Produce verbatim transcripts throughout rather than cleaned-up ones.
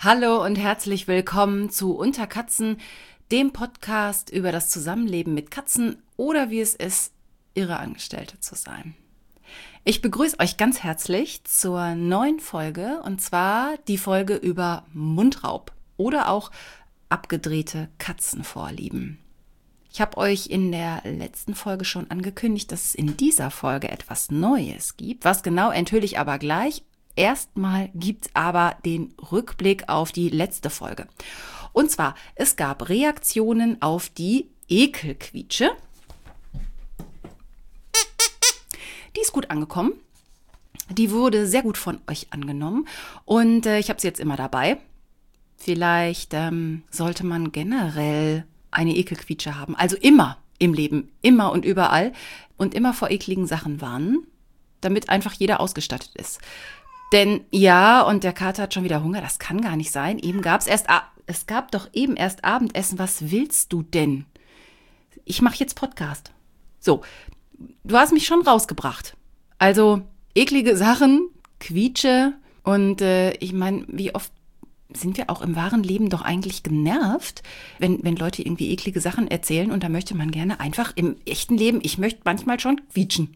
Hallo und herzlich willkommen zu Unter Katzen, dem Podcast über das Zusammenleben mit Katzen oder wie es ist, ihre Angestellte zu sein. Ich begrüße euch ganz herzlich zur neuen Folge, und zwar die Folge über Mundraub oder auch abgedrehte Katzenvorlieben. Ich habe euch in der letzten Folge schon angekündigt, dass es in dieser Folge etwas Neues gibt. Was genau, enthülle ich aber gleich. Erstmal gibt's aber den Rückblick auf die letzte Folge. Und zwar, es gab Reaktionen auf die Ekelquietsche. Die ist gut angekommen. Die wurde sehr gut von euch angenommen. Und äh, ich habe sie jetzt immer dabei. Vielleicht ähm, sollte man generell eine Ekelquietsche haben. Also immer im Leben, immer und überall. Und immer vor ekligen Sachen warnen, damit einfach jeder ausgestattet ist. Denn ja, und der Kater hat schon wieder Hunger, das kann gar nicht sein. Eben gab's erst, es gab doch eben erst Abendessen. Was willst du denn? Ich mache jetzt Podcast. So, du hast mich schon rausgebracht. Also eklige Sachen, Quietsche und äh, ich meine, wie oft sind wir auch im wahren Leben doch eigentlich genervt, wenn, wenn Leute irgendwie eklige Sachen erzählen und da möchte man gerne einfach im echten Leben, ich möchte manchmal schon quietschen.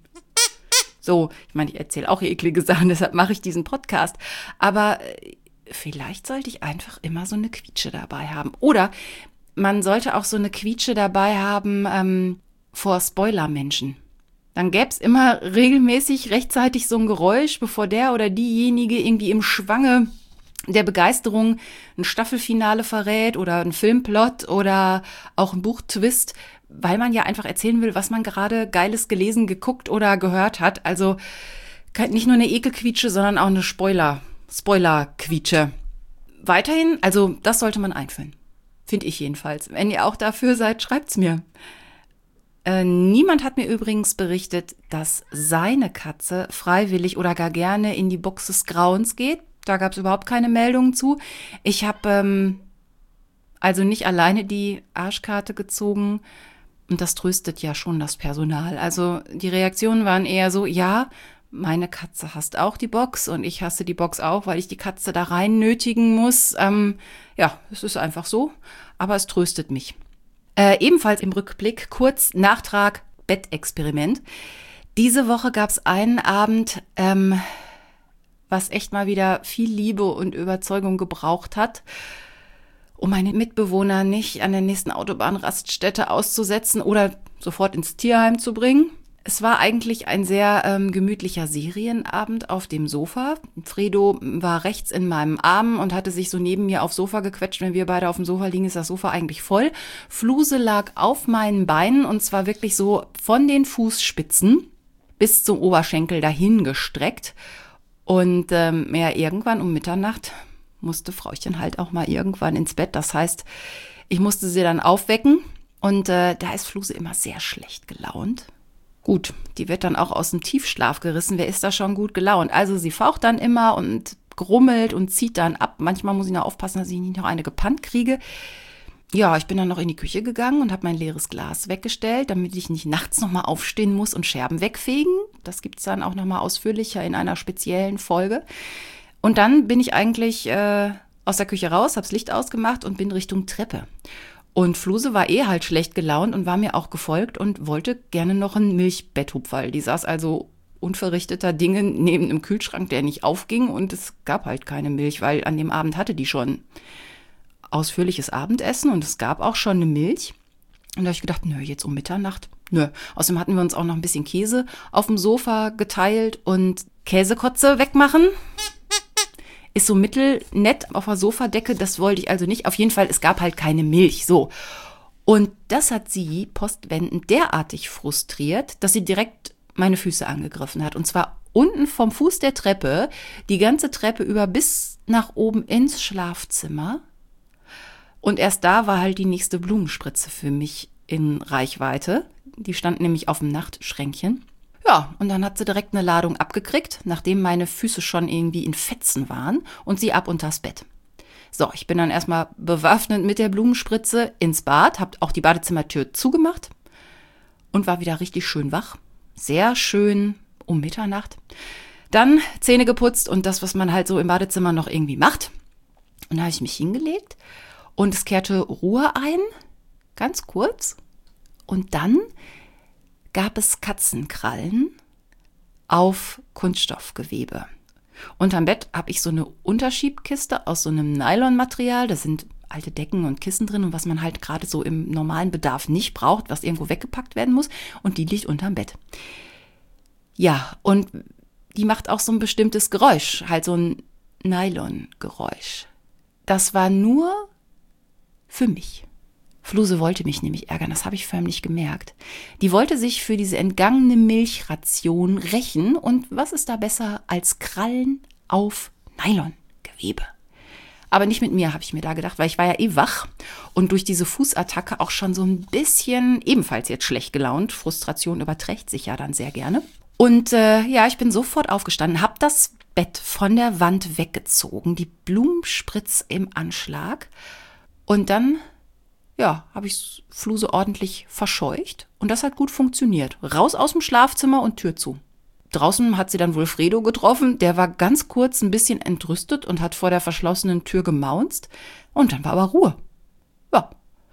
So, ich meine, ich erzähle auch eklige Sachen, deshalb mache ich diesen Podcast. Aber vielleicht sollte ich einfach immer so eine Quietsche dabei haben. Oder man sollte auch so eine Quietsche dabei haben ähm, vor Spoilermenschen. Dann gäbe es immer regelmäßig rechtzeitig so ein Geräusch, bevor der oder diejenige irgendwie im Schwange der Begeisterung ein Staffelfinale verrät oder ein Filmplot oder auch ein Buchtwist, weil man ja einfach erzählen will, was man gerade Geiles gelesen, geguckt oder gehört hat. Also nicht nur eine Ekelquietsche, sondern auch eine Spoiler, Spoiler-Quietsche. Weiterhin, also das sollte man einführen. Finde ich jedenfalls. Wenn ihr auch dafür seid, schreibt's mir. Äh, niemand hat mir übrigens berichtet, dass seine Katze freiwillig oder gar gerne in die Box des Grauens geht. Da gab es überhaupt keine Meldungen zu. Ich habe ähm, also nicht alleine die Arschkarte gezogen. Und das tröstet ja schon das Personal. Also die Reaktionen waren eher so, ja, meine Katze hasst auch die Box und ich hasse die Box auch, weil ich die Katze da rein nötigen muss. Ähm, ja, es ist einfach so, aber es tröstet mich. Äh, ebenfalls im Rückblick, kurz Nachtrag, Bettexperiment. Diese Woche gab es einen Abend, ähm, was echt mal wieder viel Liebe und Überzeugung gebraucht hat, um meine Mitbewohner nicht an der nächsten Autobahnraststätte auszusetzen oder sofort ins Tierheim zu bringen. Es war eigentlich ein sehr ähm, gemütlicher Serienabend auf dem Sofa. Fredo war rechts in meinem Arm und hatte sich so neben mir aufs Sofa gequetscht. Wenn wir beide auf dem Sofa liegen, ist das Sofa eigentlich voll. Fluse lag auf meinen Beinen und zwar wirklich so von den Fußspitzen bis zum Oberschenkel dahin gestreckt. Und ähm, ja, irgendwann um Mitternacht musste Frauchen halt auch mal irgendwann ins Bett. Das heißt, ich musste sie dann aufwecken und äh, da ist Fluse immer sehr schlecht gelaunt. Gut, die wird dann auch aus dem Tiefschlaf gerissen. Wer ist da schon gut gelaunt? Also sie faucht dann immer und grummelt und zieht dann ab. Manchmal muss ich noch aufpassen, dass ich nicht noch eine gepannt kriege. Ja, ich bin dann noch in die Küche gegangen und habe mein leeres Glas weggestellt, damit ich nicht nachts nochmal aufstehen muss und Scherben wegfegen. Das gibt es dann auch nochmal ausführlicher in einer speziellen Folge. Und dann bin ich eigentlich äh, aus der Küche raus, habe das Licht ausgemacht und bin Richtung Treppe. Und Fluse war eh halt schlecht gelaunt und war mir auch gefolgt und wollte gerne noch ein Milchbetthupferl. Die saß also unverrichteter Dinge neben einem Kühlschrank, der nicht aufging und es gab halt keine Milch, weil an dem Abend hatte die schon ausführliches Abendessen und es gab auch schon eine Milch. Und da habe ich gedacht, nö, jetzt um Mitternacht, nö. Außerdem hatten wir uns auch noch ein bisschen Käse auf dem Sofa geteilt und Käsekotze wegmachen. Ist so mittelnett auf der Sofadecke, das wollte ich also nicht. Auf jeden Fall, es gab halt keine Milch, so. Und das hat sie postwendend derartig frustriert, dass sie direkt meine Füße angegriffen hat. Und zwar unten vom Fuß der Treppe, die ganze Treppe über bis nach oben ins Schlafzimmer. Und erst da war halt die nächste Blumenspritze für mich in Reichweite. Die stand nämlich auf dem Nachtschränkchen. Ja, und dann hat sie direkt eine Ladung abgekriegt, nachdem meine Füße schon irgendwie in Fetzen waren und sie ab unters Bett. So, ich bin dann erstmal bewaffnet mit der Blumenspritze ins Bad, hab auch die Badezimmertür zugemacht und war wieder richtig schön wach. Sehr schön um Mitternacht. Dann Zähne geputzt und das, was man halt so im Badezimmer noch irgendwie macht. Und da habe ich mich hingelegt und es kehrte Ruhe ein, ganz kurz. Und dann gab es Katzenkrallen auf Kunststoffgewebe. Unterm Bett habe ich so eine Unterschiebkiste aus so einem Nylonmaterial. Da sind alte Decken und Kissen drin und was man halt gerade so im normalen Bedarf nicht braucht, was irgendwo weggepackt werden muss. Und die liegt unterm Bett. Ja, und die macht auch so ein bestimmtes Geräusch, halt so ein Nylon-Geräusch. Das war nur für mich. Fluse wollte mich nämlich ärgern, das habe ich förmlich gemerkt. Die wollte sich für diese entgangene Milchration rächen und was ist da besser als Krallen auf Nylongewebe? Aber nicht mit mir, habe ich mir da gedacht, weil ich war ja eh wach und durch diese Fußattacke auch schon so ein bisschen, ebenfalls jetzt schlecht gelaunt, Frustration überträgt sich ja dann sehr gerne. Und äh, ja, ich bin sofort aufgestanden, habe das Bett von der Wand weggezogen, die Blumenspritz im Anschlag und dann ja, habe ich Fluse ordentlich verscheucht und das hat gut funktioniert. Raus aus dem Schlafzimmer und Tür zu. Draußen hat sie dann wohl Fredo getroffen, der war ganz kurz ein bisschen entrüstet und hat vor der verschlossenen Tür gemaunzt und dann war aber Ruhe. Ja.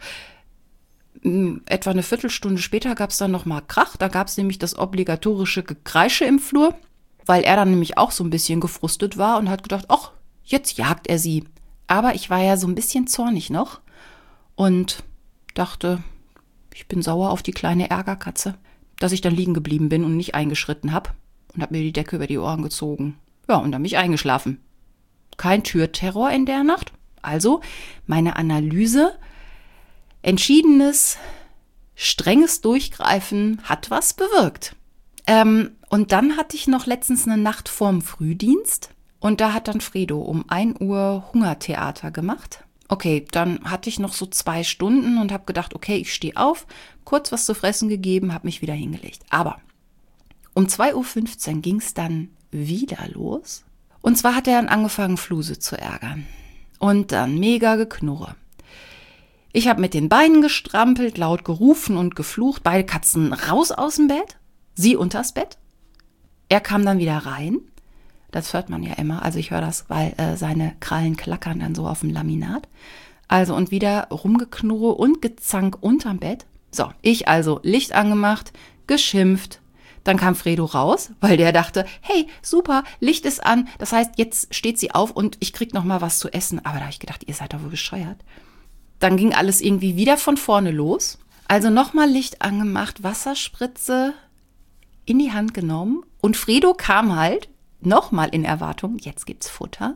Etwa eine Viertelstunde später gab es dann nochmal Krach, da gab es nämlich das obligatorische Gekreische im Flur, weil er dann nämlich auch so ein bisschen gefrustet war und hat gedacht, ach, jetzt jagt er sie. Aber ich war ja so ein bisschen zornig noch. Und dachte, ich bin sauer auf die kleine Ärgerkatze, dass ich dann liegen geblieben bin und nicht eingeschritten habe und habe mir die Decke über die Ohren gezogen. Ja, und dann bin ich eingeschlafen. Kein Türterror in der Nacht. Also meine Analyse, entschiedenes, strenges Durchgreifen hat was bewirkt. Ähm, und dann hatte ich noch letztens eine Nacht vorm Frühdienst und da hat dann Fredo um ein Uhr Hungertheater gemacht. Okay, dann hatte ich noch so zwei Stunden und habe gedacht, okay, ich stehe auf, kurz was zu fressen gegeben, habe mich wieder hingelegt. Aber um zwei Uhr fünfzehn ging es dann wieder los. Und zwar hat er dann angefangen, Fluse zu ärgern. Und dann mega Geknurre. Ich habe mit den Beinen gestrampelt, laut gerufen und geflucht, beide Katzen raus aus dem Bett, sie unters Bett. Er kam dann wieder rein. Das hört man ja immer, also ich höre das, weil äh, seine Krallen klackern dann so auf dem Laminat. Also und wieder rumgeknurre und gezank unterm Bett. So, ich also Licht angemacht, geschimpft. Dann kam Fredo raus, weil der dachte, hey, super, Licht ist an. Das heißt, jetzt steht sie auf und ich krieg noch mal was zu essen. Aber da habe ich gedacht, ihr seid doch wohl bescheuert. Dann ging alles irgendwie wieder von vorne los. Also noch mal Licht angemacht, Wasserspritze in die Hand genommen. Und Fredo kam halt nochmal in Erwartung, jetzt gibt's Futter.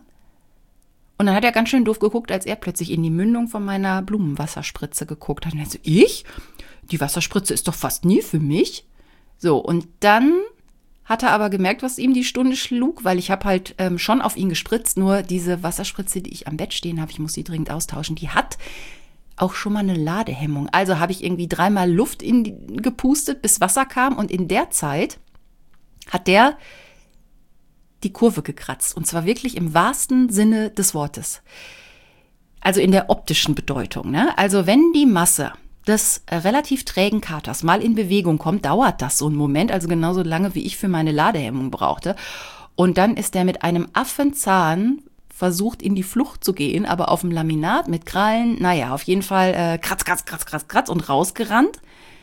Und dann hat er ganz schön doof geguckt, als er plötzlich in die Mündung von meiner Blumenwasserspritze geguckt hat. Und er so, ich? Die Wasserspritze ist doch fast nie für mich. So, und dann hat er aber gemerkt, was ihm die Stunde schlug, weil ich habe halt ähm, schon auf ihn gespritzt, nur diese Wasserspritze, die ich am Bett stehen habe, ich muss die dringend austauschen, die hat auch schon mal eine Ladehemmung. Also habe ich irgendwie dreimal Luft in die, gepustet, bis Wasser kam und in der Zeit hat der die Kurve gekratzt. Und zwar wirklich im wahrsten Sinne des Wortes. Also in der optischen Bedeutung. Ne? Also wenn die Masse des relativ trägen Katers mal in Bewegung kommt, dauert das so einen Moment. Also genauso lange, wie ich für meine Ladehemmung brauchte. Und dann ist der mit einem Affenzahn versucht, in die Flucht zu gehen, aber auf dem Laminat mit Krallen, naja, auf jeden Fall äh, kratz, kratz, kratz, kratz, kratz und rausgerannt.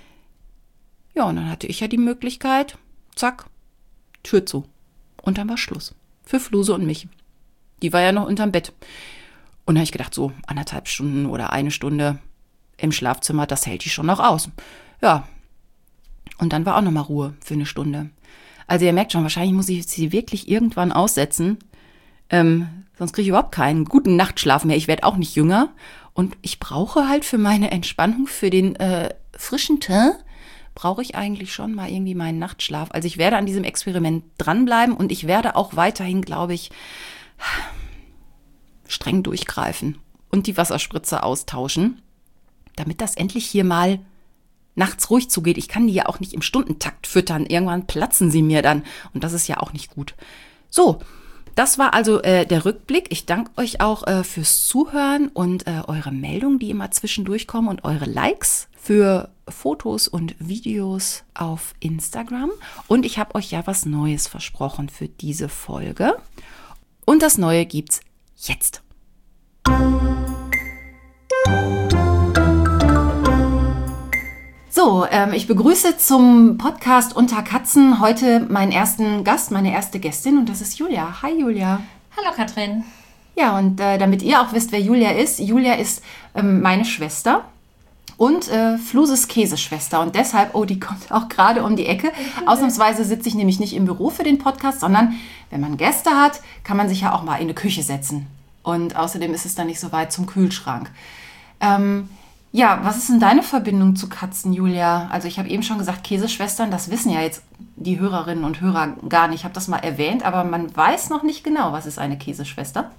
Ja, und dann hatte ich ja die Möglichkeit, zack, Tür zu. Und dann war Schluss. Für Fluse und mich. Die war ja noch unterm Bett. Und da habe ich gedacht, so anderthalb Stunden oder eine Stunde im Schlafzimmer, das hält die schon noch aus. Ja. Und dann war auch noch mal Ruhe für eine Stunde. Also ihr merkt schon, wahrscheinlich muss ich sie wirklich irgendwann aussetzen. Ähm, sonst kriege ich überhaupt keinen guten Nachtschlaf mehr. Ich werde auch nicht jünger. Und ich brauche halt für meine Entspannung, für den äh, frischen Teint, brauche ich eigentlich schon mal irgendwie meinen Nachtschlaf. Also ich werde an diesem Experiment dranbleiben und ich werde auch weiterhin, glaube ich, streng durchgreifen und die Wasserspritze austauschen, damit das endlich hier mal nachts ruhig zugeht. Ich kann die ja auch nicht im Stundentakt füttern. Irgendwann platzen sie mir dann und das ist ja auch nicht gut. So, das war also äh, der Rückblick. Ich danke euch auch äh, fürs Zuhören und äh, eure Meldungen, die immer zwischendurch kommen und eure Likes für Fotos und Videos auf Instagram. Und ich habe euch ja was Neues versprochen für diese Folge. Und das Neue gibt's jetzt. So, ähm, ich begrüße zum Podcast Unter Katzen heute meinen ersten Gast, meine erste Gästin, und das ist Julia. Hi Julia. Hallo Katrin. Ja, und äh, damit ihr auch wisst, wer Julia ist, Julia ist ähm, meine Schwester und äh, Fluses Käseschwester, und deshalb, oh, die kommt auch gerade um die Ecke. Ausnahmsweise sitze ich nämlich nicht im Büro für den Podcast, sondern wenn man Gäste hat, kann man sich ja auch mal in eine Küche setzen, und außerdem ist es dann nicht so weit zum Kühlschrank. Ähm, Ja, was ist denn deine Verbindung zu Katzen, Julia? Also ich habe eben schon gesagt, Käseschwestern, das wissen ja jetzt die Hörerinnen und Hörer gar nicht. Ich habe das mal erwähnt, aber man weiß noch nicht genau, was ist eine Käseschwester?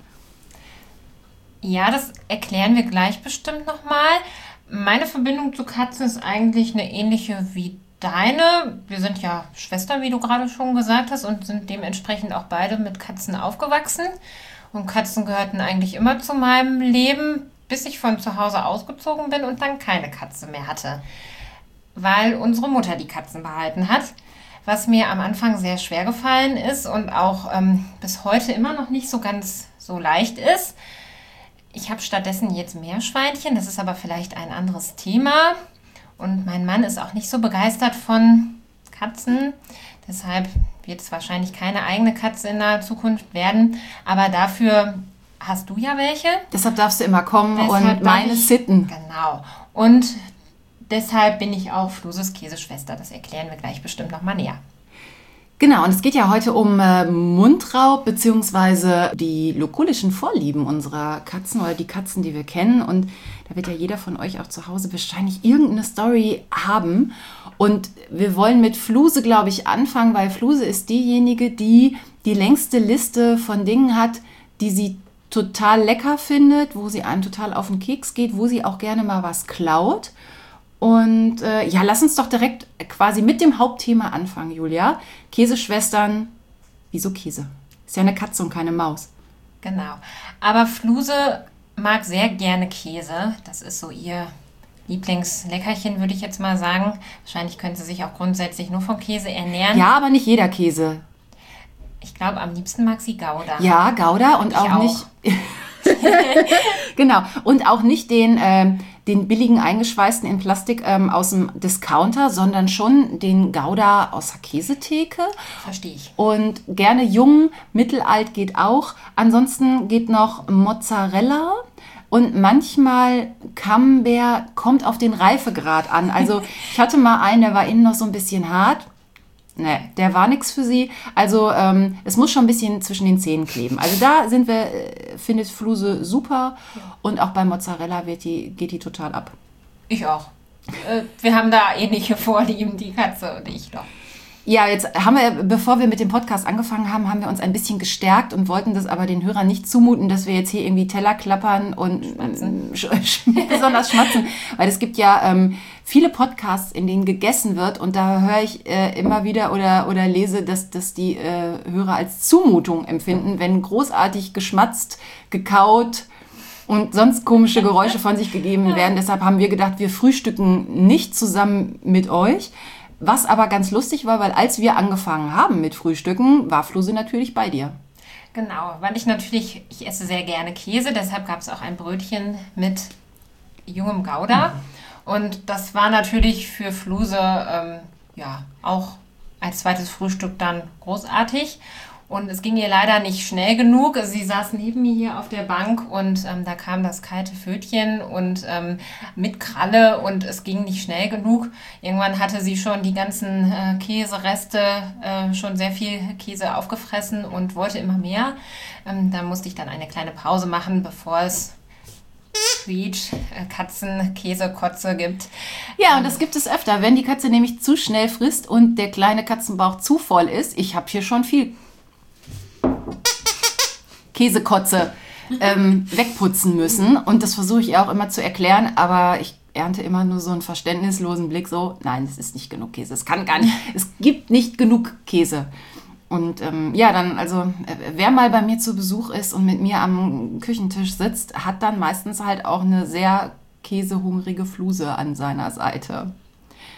Ja, das erklären wir gleich bestimmt nochmal. Meine Verbindung zu Katzen ist eigentlich eine ähnliche wie deine. Wir sind ja Schwestern, wie du gerade schon gesagt hast, und sind dementsprechend auch beide mit Katzen aufgewachsen. Und Katzen gehörten eigentlich immer zu meinem Leben, bis ich von zu Hause ausgezogen bin und dann keine Katze mehr hatte, weil unsere Mutter die Katzen behalten hat, was mir am Anfang sehr schwer gefallen ist und auch ähm, bis heute immer noch nicht so ganz so leicht ist. Ich habe stattdessen jetzt Meerschweinchen, das ist aber vielleicht ein anderes Thema, und mein Mann ist auch nicht so begeistert von Katzen, deshalb wird es wahrscheinlich keine eigene Katze in naher Zukunft werden, aber dafür hast du ja welche. Deshalb darfst du immer kommen Deshalb und meine ich, sitten. Genau. Und deshalb bin ich auch Fluses Käseschwester. Das erklären wir gleich bestimmt nochmal näher. Genau, und es geht ja heute um äh, Mundraub bzw. die lokulischen Vorlieben unserer Katzen oder die Katzen, die wir kennen. Und da wird ja jeder von euch auch zu Hause wahrscheinlich irgendeine Story haben. Und wir wollen mit Fluse, glaube ich, anfangen, weil Fluse ist diejenige, die die längste Liste von Dingen hat, die sie total lecker findet, wo sie einem total auf den Keks geht, wo sie auch gerne mal was klaut. Und äh, ja, lass uns doch direkt quasi mit dem Hauptthema anfangen, Julia. Käseschwestern, wieso Käse? Ist ja eine Katze und keine Maus. Genau. Aber Fluse mag sehr gerne Käse. Das ist so ihr Lieblingsleckerchen, würde ich jetzt mal sagen. Wahrscheinlich könnte sie sich auch grundsätzlich nur von Käse ernähren. Ja, aber nicht jeder Käse. Ich glaube, am liebsten mag sie Gouda. Ja, Gouda und auch, auch nicht... Genau, und auch nicht den, ähm, den billigen eingeschweißten in Plastik ähm, aus dem Discounter, sondern schon den Gouda aus der Käsetheke. Verstehe ich. Und gerne jung, mittelalt geht auch. Ansonsten geht noch Mozzarella. Und manchmal Camembert, kommt auf den Reifegrad an. Also ich hatte mal einen, der war innen noch so ein bisschen hart. Ne, der war nichts für sie. Also ähm, es muss schon ein bisschen zwischen den Zähnen kleben. Also da sind wir, äh, findet Fluse super. Und auch bei Mozzarella wird die, geht die total ab. Ich auch. Äh, wir haben da ähnliche Vorlieben, die Katze und ich doch. Ja, jetzt haben wir, bevor wir mit dem Podcast angefangen haben, haben wir uns ein bisschen gestärkt und wollten das aber den Hörern nicht zumuten, dass wir jetzt hier irgendwie Teller klappern und schmatzen. Sch sch besonders schmatzen. Weil es gibt ja ähm, viele Podcasts, in denen gegessen wird, und da höre ich äh, immer wieder oder, oder lese, dass, dass die äh, Hörer als Zumutung empfinden, wenn großartig geschmatzt, gekaut und sonst komische Geräusche von sich gegeben werden. Deshalb haben wir gedacht, wir frühstücken nicht zusammen mit euch. Was aber ganz lustig war, weil als wir angefangen haben mit Frühstücken, war Fluse natürlich bei dir. Genau, weil ich natürlich, ich esse sehr gerne Käse, deshalb gab es auch ein Brötchen mit jungem Gouda. Und das war natürlich für Fluse ähm, ja auch als zweites Frühstück dann großartig. Und es ging ihr leider nicht schnell genug. Sie saß neben mir hier auf der Bank und ähm, da kam das kalte Pfötchen und ähm, mit Kralle, und es ging nicht schnell genug. Irgendwann hatte sie schon die ganzen äh, Käsereste, äh, schon sehr viel Käse aufgefressen und wollte immer mehr. Ähm, da musste ich dann eine kleine Pause machen, bevor es Quietsch, äh, Katzen, Käse, Kotze gibt. Ja, und das gibt es öfter, wenn die Katze nämlich zu schnell frisst und der kleine Katzenbauch zu voll ist. Ich habe hier schon viel Käsekotze ähm, wegputzen müssen. Und das versuche ich ihr auch immer zu erklären, aber ich ernte immer nur so einen verständnislosen Blick, so, nein, es ist nicht genug Käse. Es kann gar nicht, es gibt nicht genug Käse. Und ähm, ja, dann, also, äh, wer mal bei mir zu Besuch ist und mit mir am Küchentisch sitzt, hat dann meistens halt auch eine sehr käsehungrige Fluse an seiner Seite.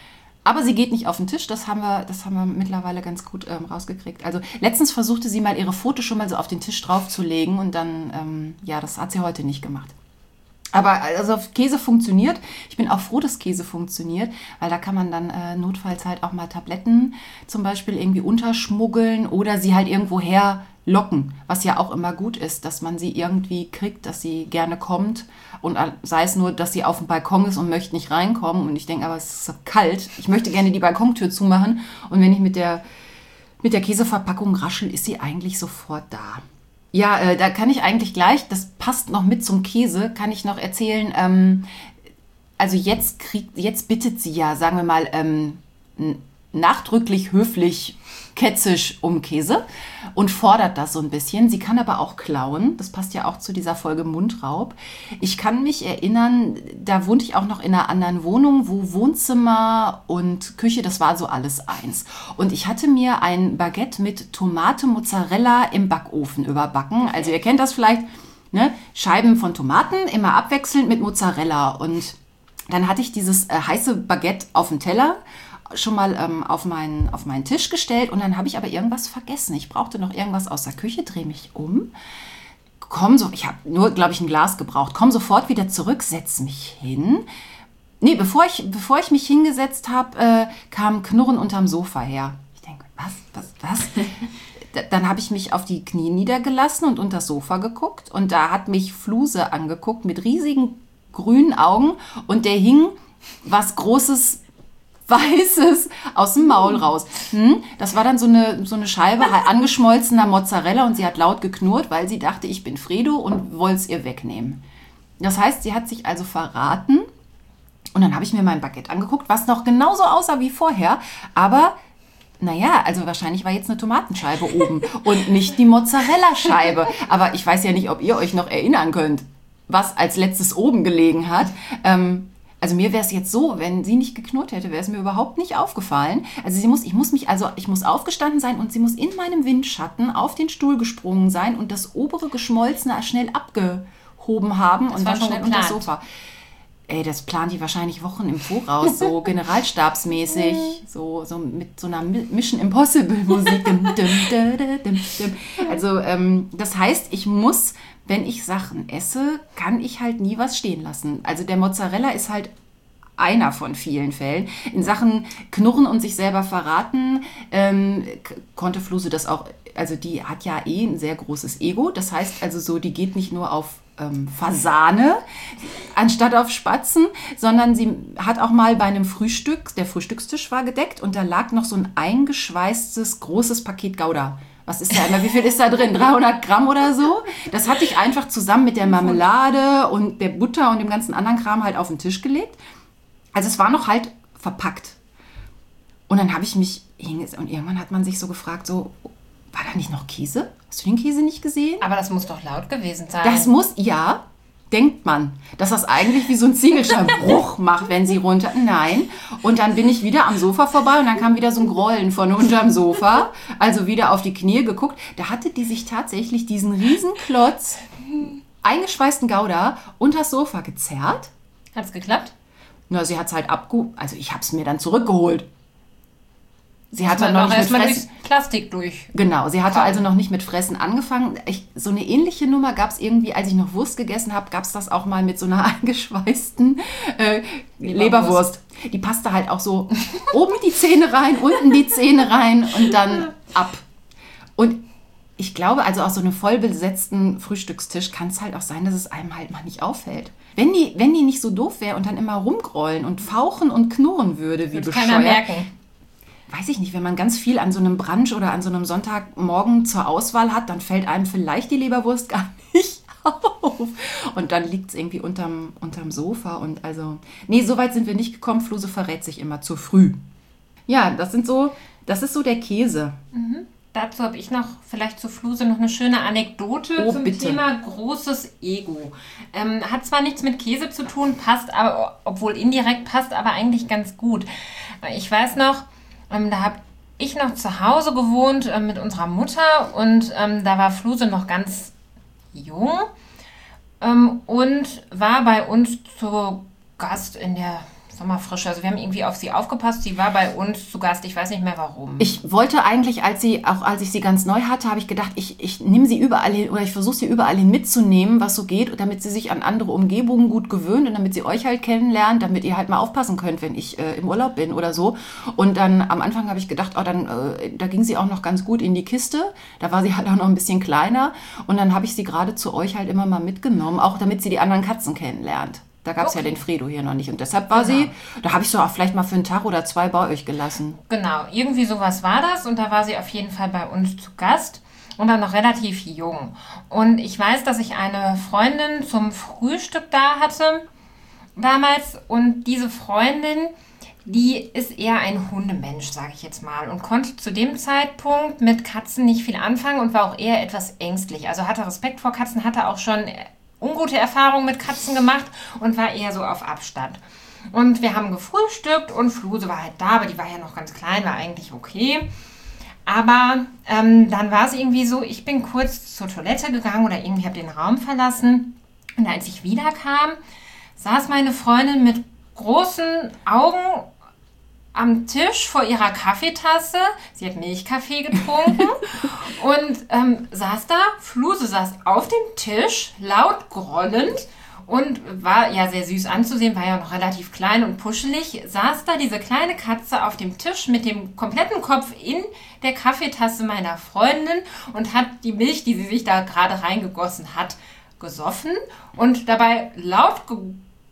Aber sie geht nicht auf den Tisch, das haben wir, das haben wir mittlerweile ganz gut ähm, rausgekriegt. Also letztens versuchte sie mal ihre Pfote schon mal so auf den Tisch draufzulegen und dann, ähm, ja, das hat sie heute nicht gemacht. Aber also Käse funktioniert. Ich bin auch froh, dass Käse funktioniert, weil da kann man dann äh, notfalls halt auch mal Tabletten zum Beispiel irgendwie unterschmuggeln oder sie halt irgendwo herlocken, was ja auch immer gut ist, dass man sie irgendwie kriegt, dass sie gerne kommt und sei es nur, dass sie auf dem Balkon ist und möchte nicht reinkommen und ich denke, aber es ist so kalt, ich möchte gerne die Balkontür zumachen und wenn ich mit der, mit der Käseverpackung raschel, ist sie eigentlich sofort da. Ja, äh, da kann ich eigentlich gleich, das passt noch mit zum Käse, kann ich noch erzählen, ähm, also jetzt kriegt, jetzt bittet sie ja, sagen wir mal, ähm, n- nachdrücklich, höflich, ketzisch um Käse und fordert das so ein bisschen. Sie kann aber auch klauen, das passt ja auch zu dieser Folge Mundraub. Ich kann mich erinnern, da wohnte ich auch noch in einer anderen Wohnung, wo Wohnzimmer und Küche, das war so alles eins. Und ich hatte mir ein Baguette mit Tomate, Mozzarella im Backofen überbacken. Also ihr kennt das vielleicht, ne? Scheiben von Tomaten, immer abwechselnd mit Mozzarella. Und dann hatte ich dieses äh, heiße Baguette auf dem Teller schon mal ähm, auf, meinen, auf meinen Tisch gestellt und dann habe ich aber irgendwas vergessen. Ich brauchte noch irgendwas aus der Küche, drehe mich um, komm so, ich habe nur, glaube ich, ein Glas gebraucht, komm sofort wieder zurück, setz mich hin. Nee, bevor ich, bevor ich mich hingesetzt habe, äh, kam Knurren unterm Sofa her. Ich denke, was, was, was? D- Dann habe ich mich auf die Knie niedergelassen und unter das Sofa geguckt und da hat mich Fluse angeguckt mit riesigen grünen Augen und der hing was Großes, Weißes aus dem Maul raus. Hm? Das war dann so eine, so eine Scheibe angeschmolzener Mozzarella und sie hat laut geknurrt, weil sie dachte, ich bin Fredo und wollte es ihr wegnehmen. Das heißt, sie hat sich also verraten und dann habe ich mir mein Baguette angeguckt, was noch genauso aussah wie vorher, aber naja, also wahrscheinlich war jetzt eine Tomatenscheibe oben und nicht die Mozzarella-Scheibe. Aber ich weiß ja nicht, ob ihr euch noch erinnern könnt, was als letztes oben gelegen hat. Ähm, Also mir wäre es jetzt so, wenn sie nicht geknurrt hätte, wäre es mir überhaupt nicht aufgefallen. Also sie muss, ich muss mich, also ich muss aufgestanden sein und sie muss in meinem Windschatten auf den Stuhl gesprungen sein und das obere Geschmolzene schnell abgehoben haben Das und war dann schon schnell unter das geplant. Sofa. Ey, das plant die wahrscheinlich Wochen im Voraus, so generalstabsmäßig, so, so mit so einer Mi- Mission Impossible Musik. Dim, dim, dim, dim, dim, dim. Also ähm, das heißt, ich muss, wenn ich Sachen esse, kann ich halt nie was stehen lassen. Also der Mozzarella ist halt einer von vielen Fällen. In Sachen Knurren und sich selber verraten ähm, k- konnte Fluse das auch, also die hat ja eh ein sehr großes Ego. Das heißt also so, die geht nicht nur auf ähm, Fasane anstatt auf Spatzen, sondern sie hat auch mal bei einem Frühstück, der Frühstückstisch war gedeckt und da lag noch so ein eingeschweißtes großes Paket Gouda. Was ist da immer? Wie viel ist da drin? dreihundert Gramm oder so? Das hatte ich einfach zusammen mit der Marmelade und der Butter und dem ganzen anderen Kram halt auf den Tisch gelegt. Also es war noch halt verpackt. Und dann habe ich mich hingesetzt und irgendwann hat man sich so gefragt, so, war da nicht noch Käse? Hast du den Käse nicht gesehen? Aber das muss doch laut gewesen sein. Das muss, ja, denkt man, dass das eigentlich wie so ein Ziegelsteinbruch macht, wenn sie runter, nein. Und dann bin ich wieder am Sofa vorbei und dann kam wieder so ein Grollen von unterm Sofa, also wieder auf die Knie geguckt. Da hatte die sich tatsächlich diesen Riesenklotz eingeschweißten Gouda unters Sofa gezerrt. Hat's geklappt? Na, sie hat es halt abge... Also ich habe es mir dann zurückgeholt. Sie hatte Man noch noch nicht mit erstmal Fressen... durchs Plastik durch. Genau, sie hatte Fahren. also noch nicht mit Fressen angefangen. Ich, so eine ähnliche Nummer gab es irgendwie, als ich noch Wurst gegessen habe, gab es das auch mal mit so einer eingeschweißten äh, Leberwurst. Die passte halt auch so oben die Zähne rein, unten die Zähne rein und dann ab. Und ich glaube, also auf so einem vollbesetzten Frühstückstisch kann es halt auch sein, dass es einem halt mal nicht auffällt. Wenn die, wenn die nicht so doof wäre und dann immer rumgrollen und fauchen und knurren würde, wie Würde bescheuert. keiner merken. Weiß ich nicht, wenn man ganz viel an so einem Brunch oder an so einem Sonntagmorgen zur Auswahl hat, dann fällt einem vielleicht die Leberwurst gar nicht auf. Und dann liegt es irgendwie unterm, unterm Sofa. Und also, nee, so weit sind wir nicht gekommen. Fluse verrät sich immer zu früh. Ja, das sind so, das ist so der Käse. Dazu habe ich noch vielleicht zu Fluse noch eine schöne Anekdote Oh, zum bitte. Thema großes Ego. Ähm, hat zwar nichts mit Käse zu tun, passt aber, obwohl indirekt passt, aber eigentlich ganz gut. Ich weiß noch, ähm, da habe ich noch zu Hause gewohnt ähm, mit unserer Mutter und ähm, da war Fluse noch ganz jung ähm, und war bei uns zu Gast in der Sommerfrische. Also wir haben irgendwie auf sie aufgepasst. Sie war bei uns zu Gast. Ich weiß nicht mehr warum. Ich wollte eigentlich, als sie, auch als ich sie ganz neu hatte, habe ich gedacht, ich, ich nehme sie überall hin oder ich versuche sie überall hin mitzunehmen, was so geht, damit sie sich an andere Umgebungen gut gewöhnt und damit sie euch halt kennenlernt, damit ihr halt mal aufpassen könnt, wenn ich äh, im Urlaub bin oder so. Und dann am Anfang habe ich gedacht, oh, dann, äh, da ging sie auch noch ganz gut in die Kiste. Da war sie halt auch noch ein bisschen kleiner. Und dann habe ich sie gerade zu euch halt immer mal mitgenommen, auch damit sie die anderen Katzen kennenlernt. Da gab es okay. ja den Fredo hier noch nicht. Und deshalb war genau. sie, da habe ich so auch vielleicht mal für einen Tag oder zwei bei euch gelassen. Genau, irgendwie sowas war das. Und da war sie auf jeden Fall bei uns zu Gast. Und dann noch relativ jung. Und ich weiß, dass ich eine Freundin zum Frühstück da hatte damals. Und diese Freundin, die ist eher ein Hundemensch, sage ich jetzt mal. Und konnte zu dem Zeitpunkt mit Katzen nicht viel anfangen und war auch eher etwas ängstlich. Also hatte Respekt vor Katzen, hatte auch schon ungute Erfahrungen mit Katzen gemacht und war eher so auf Abstand. Und wir haben gefrühstückt und Fluse war halt da, aber die war ja noch ganz klein, war eigentlich okay. Aber ähm, dann war es irgendwie so, ich bin kurz zur Toilette gegangen oder irgendwie habe den Raum verlassen. Und als ich wiederkam, saß meine Freundin mit großen Augen am Tisch vor ihrer Kaffeetasse. Sie hat Milchkaffee getrunken und ähm, saß da. Fluse saß auf dem Tisch, laut grollend und war ja sehr süß anzusehen, war ja noch relativ klein und puschelig. Saß da diese kleine Katze auf dem Tisch mit dem kompletten Kopf in der Kaffeetasse meiner Freundin und hat die Milch, die sie sich da gerade reingegossen hat, gesoffen und dabei laut ge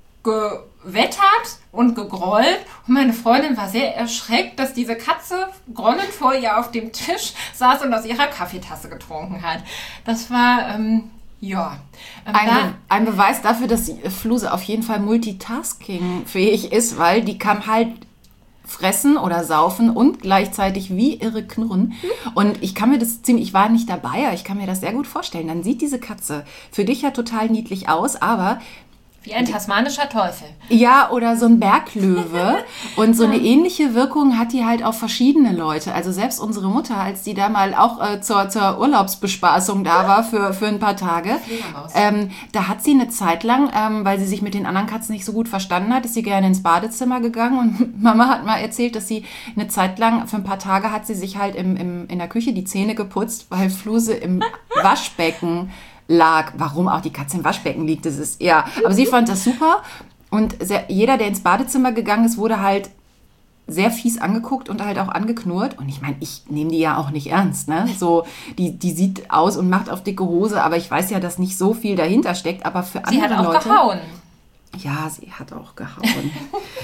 gewettert und gegrollt. Und meine Freundin war sehr erschreckt, dass diese Katze grollend vor ihr auf dem Tisch saß und aus ihrer Kaffeetasse getrunken hat. Das war, ähm, ja. Ähm, ein, da, Be- ein Beweis dafür, dass Fluse auf jeden Fall multitaskingfähig ist, weil die kann halt fressen oder saufen und gleichzeitig wie irre knurren. Und ich kann mir das ziemlich, ich war nicht dabei, aber ich kann mir das sehr gut vorstellen. Dann sieht diese Katze für dich ja total niedlich aus, aber wie ein tasmanischer Teufel. Ja, oder so ein Berglöwe. Und so eine ähnliche Wirkung hat die halt auf verschiedene Leute. Also selbst unsere Mutter, als die da mal auch äh, zur, zur Urlaubsbespaßung da war für, für ein paar Tage, ähm, da hat sie eine Zeit lang, ähm, weil sie sich mit den anderen Katzen nicht so gut verstanden hat, ist sie gerne ins Badezimmer gegangen. Und Mama hat mal erzählt, dass sie eine Zeit lang, für ein paar Tage hat sie sich halt im, im, in der Küche die Zähne geputzt, weil Fluse im Waschbecken lag. Warum auch die Katze im Waschbecken liegt, das ist, ja. Aber sie fand das super und sehr, jeder, der ins Badezimmer gegangen ist, wurde halt sehr fies angeguckt und halt auch angeknurrt. Und ich meine, ich nehme die ja auch nicht ernst, ne? So, die, die sieht aus und macht auf dicke Hose, aber ich weiß ja, dass nicht so viel dahinter steckt, aber für andere Leute... Sie hat auch Leute, gehauen. Ja, sie hat auch gehauen.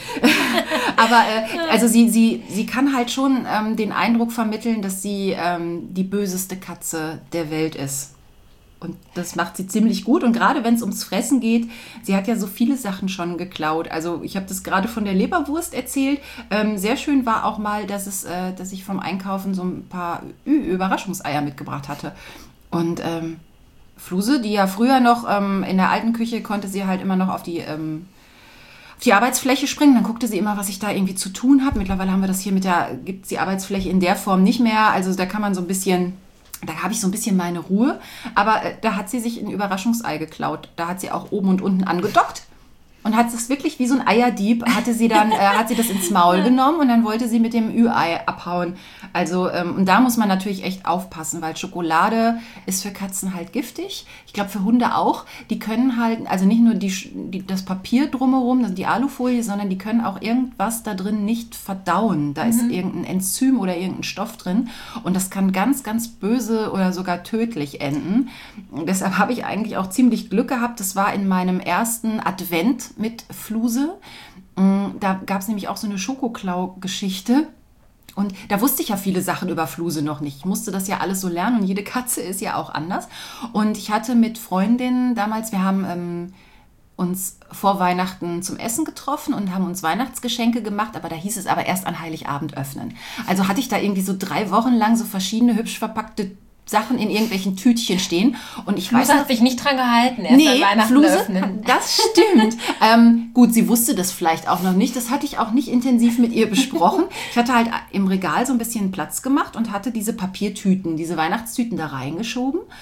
Aber äh, also sie, sie, sie kann halt schon ähm, den Eindruck vermitteln, dass sie ähm, die böseste Katze der Welt ist. Und das macht sie ziemlich gut. Und gerade wenn es ums Fressen geht, sie hat ja so viele Sachen schon geklaut. Also ich habe das gerade von der Leberwurst erzählt. Ähm, sehr schön war auch mal, dass, es, äh, dass ich vom Einkaufen so ein paar Ü- Überraschungseier mitgebracht hatte. Und ähm, Fluse, die ja früher noch ähm, in der alten Küche, konnte sie halt immer noch auf die... Ähm, auf die Arbeitsfläche springen, dann guckte sie immer, was ich da irgendwie zu tun habe. Mittlerweile haben wir das hier mit der, gibt es die Arbeitsfläche in der Form nicht mehr. Also da kann man so ein bisschen... Da habe ich so ein bisschen meine Ruhe, aber äh, da hat sie sich ein Überraschungsei geklaut. Da hat sie auch oben und unten angedockt und hat es wirklich wie so ein Eierdieb, hatte sie dann, äh, hat sie das ins Maul genommen und dann wollte sie mit dem Ü-Ei abhauen. Also, ähm, und da muss man natürlich echt aufpassen, weil Schokolade ist für Katzen halt giftig. Ich glaube für Hunde auch. Die können halt, also nicht nur die, die, das Papier drumherum, also die Alufolie, sondern die können auch irgendwas da drin nicht verdauen. Da mhm. ist irgendein Enzym oder irgendein Stoff drin und das kann ganz, ganz böse oder sogar tödlich enden. Und deshalb habe ich eigentlich auch ziemlich Glück gehabt. Das war in meinem ersten Advent mit Fluse. Da gab es nämlich auch so eine Schokoklau-Geschichte. Und da wusste ich ja viele Sachen über Fluse noch nicht. Ich musste das ja alles so lernen und jede Katze ist ja auch anders. Und ich hatte mit Freundinnen damals, wir haben ähm, uns vor Weihnachten zum Essen getroffen und haben uns Weihnachtsgeschenke gemacht, aber da hieß es aber erst an Heiligabend öffnen. Also hatte ich da irgendwie so drei Wochen lang so verschiedene hübsch verpackte Sachen in irgendwelchen Tütchen stehen. Und ich Fluse weiß, hat sich nicht dran gehalten, erst nee, an Weihnachten Fluse, öffnen. Das stimmt. ähm, gut, sie wusste das vielleicht auch noch nicht. Das hatte ich auch nicht intensiv mit ihr besprochen. Ich hatte halt im Regal so ein bisschen Platz gemacht und hatte diese Papiertüten, diese Weihnachtstüten da reingeschoben.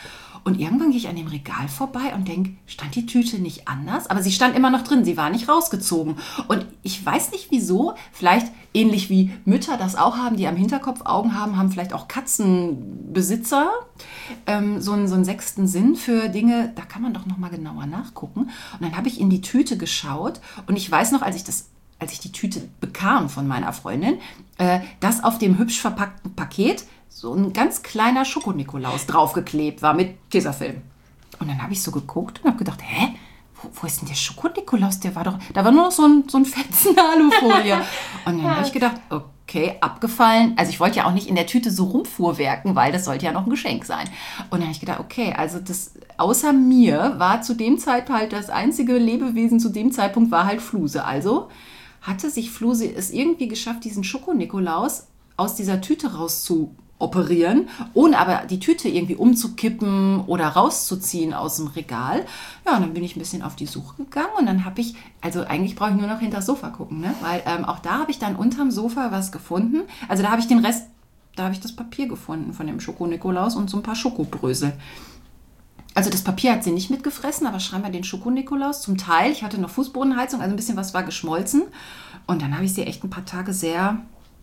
Und irgendwann gehe ich an dem Regal vorbei und denke, stand die Tüte nicht anders? Aber sie stand immer noch drin, sie war nicht rausgezogen. Und ich weiß nicht wieso, vielleicht ähnlich wie Mütter das auch haben, die am Hinterkopf Augen haben, haben vielleicht auch Katzenbesitzer ähm, so, einen, so einen sechsten Sinn für Dinge, da kann man doch nochmal genauer nachgucken. Und dann habe ich in die Tüte geschaut und ich weiß noch, als ich das als ich die Tüte bekam von meiner Freundin, äh, dass auf dem hübsch verpackten Paket so ein ganz kleiner Schoko-Nikolaus draufgeklebt war mit Tesafilm. Und dann habe ich so geguckt und habe gedacht, hä, wo, wo ist denn der Schoko-Nikolaus? Der war doch, da war nur noch so ein, so ein Fetzen Alufolie. Und dann habe ich gedacht, okay, abgefallen. Also ich wollte ja auch nicht in der Tüte so rumfuhrwerken, weil das sollte ja noch ein Geschenk sein. Und dann habe ich gedacht, okay, also das außer mir war zu dem Zeitpunkt halt das einzige Lebewesen zu dem Zeitpunkt war halt Fluse. Also hatte sich Fluse es irgendwie geschafft, diesen Schoko-Nikolaus aus dieser Tüte rauszuoperieren, ohne aber die Tüte irgendwie umzukippen oder rauszuziehen aus dem Regal. Ja, und dann bin ich ein bisschen auf die Suche gegangen und dann habe ich, also eigentlich brauche ich nur noch hinter das Sofa gucken, ne? Weil ähm, auch da habe ich dann unterm Sofa was gefunden. Also da habe ich den Rest, da habe ich das Papier gefunden von dem Schoko-Nikolaus und so ein paar Schokobrösel. Also das Papier hat sie nicht mitgefressen, aber scheinbar den Schoko-Nikolaus zum Teil. Ich hatte noch Fußbodenheizung, also ein bisschen was war geschmolzen. Und dann habe ich sie echt ein paar Tage sehr,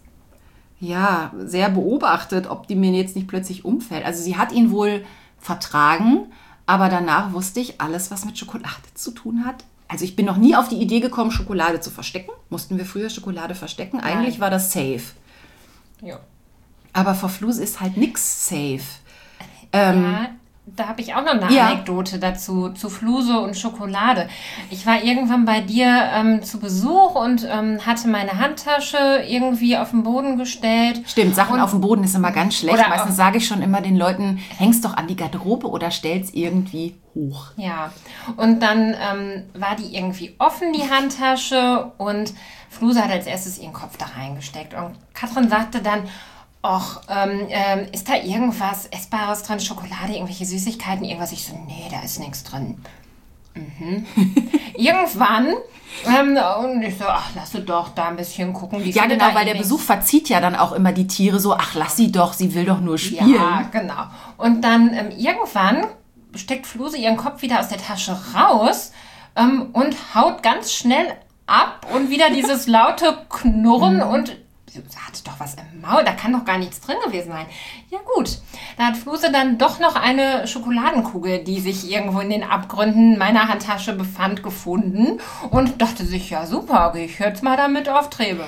ja, sehr beobachtet, ob die mir jetzt nicht plötzlich umfällt. Also sie hat ihn wohl vertragen, aber danach wusste ich, alles, was mit Schokolade zu tun hat. Also ich bin noch nie auf die Idee gekommen, Schokolade zu verstecken. Mussten wir früher Schokolade verstecken? Nein. Eigentlich war das safe. Ja. Aber vor Fluse ist halt nix safe. Ähm, Ja, da habe ich auch noch eine Ja. Anekdote dazu, zu Fluse und Schokolade. Ich war irgendwann bei dir ähm, zu Besuch und ähm, hatte meine Handtasche irgendwie auf den Boden gestellt. Stimmt, Sachen Und- auf dem Boden ist immer ganz schlecht. Oder Meistens auch- sage ich schon immer den Leuten, häng's doch an die Garderobe oder stell's irgendwie hoch. Ja, und dann ähm, war die irgendwie offen, die Handtasche, und Fluse hat als erstes ihren Kopf da reingesteckt. Und Katrin sagte dann, Och, ähm, ähm, ist da irgendwas Essbares drin? Schokolade, irgendwelche Süßigkeiten, irgendwas? Ich so, nee, da ist nichts drin. Mhm. Irgendwann, ähm, und ich so, ach, lass sie doch da ein bisschen gucken. Die Ja, findet genau, da weil eh der nichts. Besuch verzieht ja dann auch immer die Tiere so, ach, lass sie doch, sie will doch nur spielen. Ja, genau. Und dann ähm, irgendwann steckt Fluse ihren Kopf wieder aus der Tasche raus ähm, und haut ganz schnell ab und wieder dieses laute Knurren und sie hatte doch was im Maul, da kann doch gar nichts drin gewesen sein. Ja gut, da hat Fluse dann doch noch eine Schokoladenkugel, die sich irgendwo in den Abgründen meiner Handtasche befand, gefunden und dachte sich, ja super, gehe ich jetzt mal damit auf Trebe.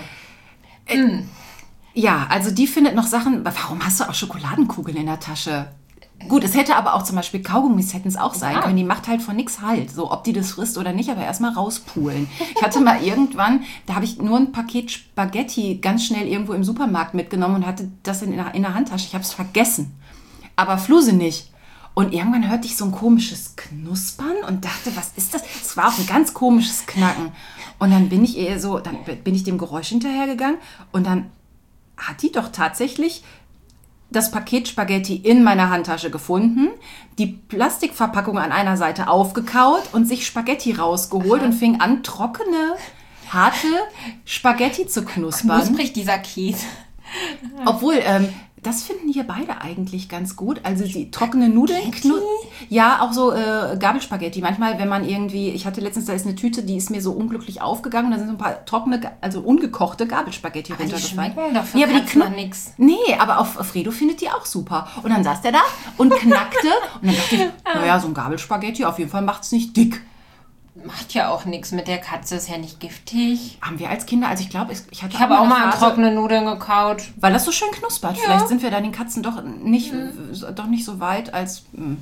Ja, also die findet noch Sachen, warum hast du auch Schokoladenkugeln in der Tasche? Gut, es hätte aber auch zum Beispiel Kaugummis hätten es auch sein Ja. können. Die macht halt von nix halt. So, ob die das frisst oder nicht, aber erstmal rauspulen. Ich hatte mal irgendwann, da habe ich nur ein Paket Spaghetti ganz schnell irgendwo im Supermarkt mitgenommen und hatte das in der, in der Handtasche. Ich habe es vergessen. Aber Fluse nicht. Und irgendwann hörte ich so ein komisches Knuspern und dachte, was ist das? Es war auch ein ganz komisches Knacken. Und dann bin ich eher so, dann bin ich dem Geräusch hinterhergegangen und dann hat die doch tatsächlich das Paket Spaghetti in meiner Handtasche gefunden, die Plastikverpackung an einer Seite aufgekaut und sich Spaghetti rausgeholt und fing an, trockene, harte Spaghetti zu knuspern. Knusprig dieser Kies. Obwohl, ähm, das finden hier beide eigentlich ganz gut. Also die trockene Nudeln, knu- ja, auch so äh, Gabelspaghetti. Manchmal, wenn man irgendwie, ich hatte letztens, da ist eine Tüte, die ist mir so unglücklich aufgegangen. Da sind so ein paar trockene, Ga- also ungekochte Gabelspaghetti Aber die runtergefallen. schmecken doch für ja, aber die Katzen knu- nach nix. Nee, aber auf Fredo findet die auch super. Und dann saß der da und knackte. Und dann dachte ich, naja, so ein Gabelspaghetti, auf jeden Fall macht's nicht dick. Macht ja auch nichts mit der Katze, ist ja nicht giftig. Haben wir als Kinder, also ich glaube, ich, ich hatte Ich habe auch eine mal an Phase, trockene Nudeln gekaut. weil das so schön knuspert. Vielleicht sind wir da den Katzen doch nicht, so- doch nicht so weit als... Mh.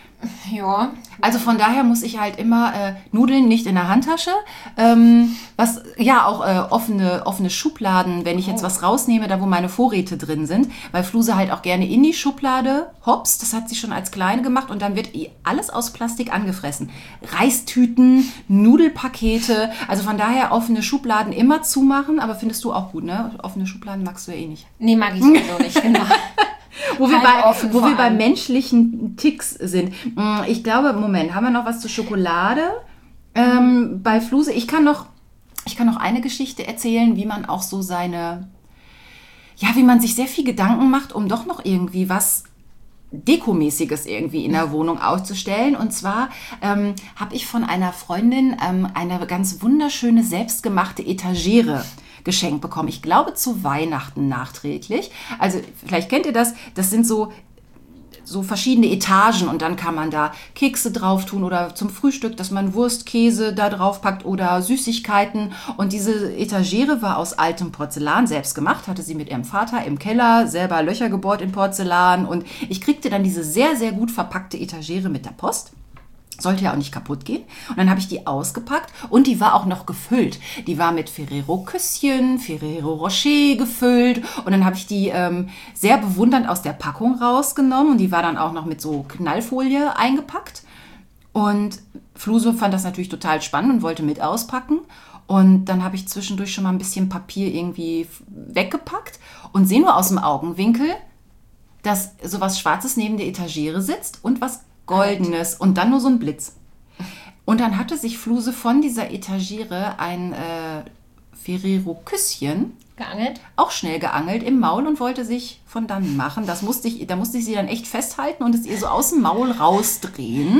Ja. Also von daher muss ich halt immer äh, Nudeln nicht in der Handtasche. Ähm, was ja auch äh, offene, offene Schubladen, wenn ich jetzt was rausnehme, da wo meine Vorräte drin sind, weil Fluse halt auch gerne in die Schublade hops, das hat sie schon als Kleine gemacht und dann wird eh alles aus Plastik angefressen. Reistüten, Nudelpakete, also von daher offene Schubladen immer zumachen, aber findest du auch gut, ne? Offene Schubladen magst du ja eh nicht. Nee, mag ich sowieso nicht, genau. Wo wir, Halt bei, offen wo vor wir bei allem. menschlichen Ticks sind. Mm, Ich glaube, Moment, haben wir noch was zu Schokolade? Ähm, bei Fluse, ich kann noch, ich kann noch eine Geschichte erzählen, wie man auch so seine, ja, wie man sich sehr viel Gedanken macht, um doch noch irgendwie was Dekomäßiges irgendwie in der Wohnung auszustellen. Und zwar ähm, habe ich von einer Freundin ähm, eine ganz wunderschöne, selbstgemachte Etagere geschenkt bekommen. Ich glaube zu Weihnachten nachträglich. Also vielleicht kennt ihr das. Das sind so so verschiedene Etagen und dann kann man da Kekse drauf tun oder zum Frühstück, dass man Wurst, Käse da drauf packt oder Süßigkeiten. Und diese Etagere war aus altem Porzellan, selbst gemacht, hatte sie mit ihrem Vater im Keller, selber Löcher gebohrt in Porzellan. Und ich kriegte dann diese sehr, sehr gut verpackte Etagere mit der Post. Sollte ja auch nicht kaputt gehen. Und dann habe ich die ausgepackt und die war auch noch gefüllt. Die war mit Ferrero Küsschen, Ferrero Rocher gefüllt. Und dann habe ich die ähm, sehr bewundernd aus der Packung rausgenommen. Und die war dann auch noch mit so Knallfolie eingepackt. Und Fluse fand das natürlich total spannend und wollte mit auspacken. Und dann habe ich zwischendurch schon mal ein bisschen Papier irgendwie weggepackt und sehe nur aus dem Augenwinkel, dass sowas Schwarzes neben der Etagere sitzt und was Goldenes und dann nur so ein Blitz. Und dann hatte sich Fluse von dieser Etagere ein äh, Ferrero Küsschen geangelt? Auch schnell geangelt im Maul und wollte sich von dann machen. Das musste ich, da musste ich sie dann echt festhalten und es ihr so aus dem Maul rausdrehen.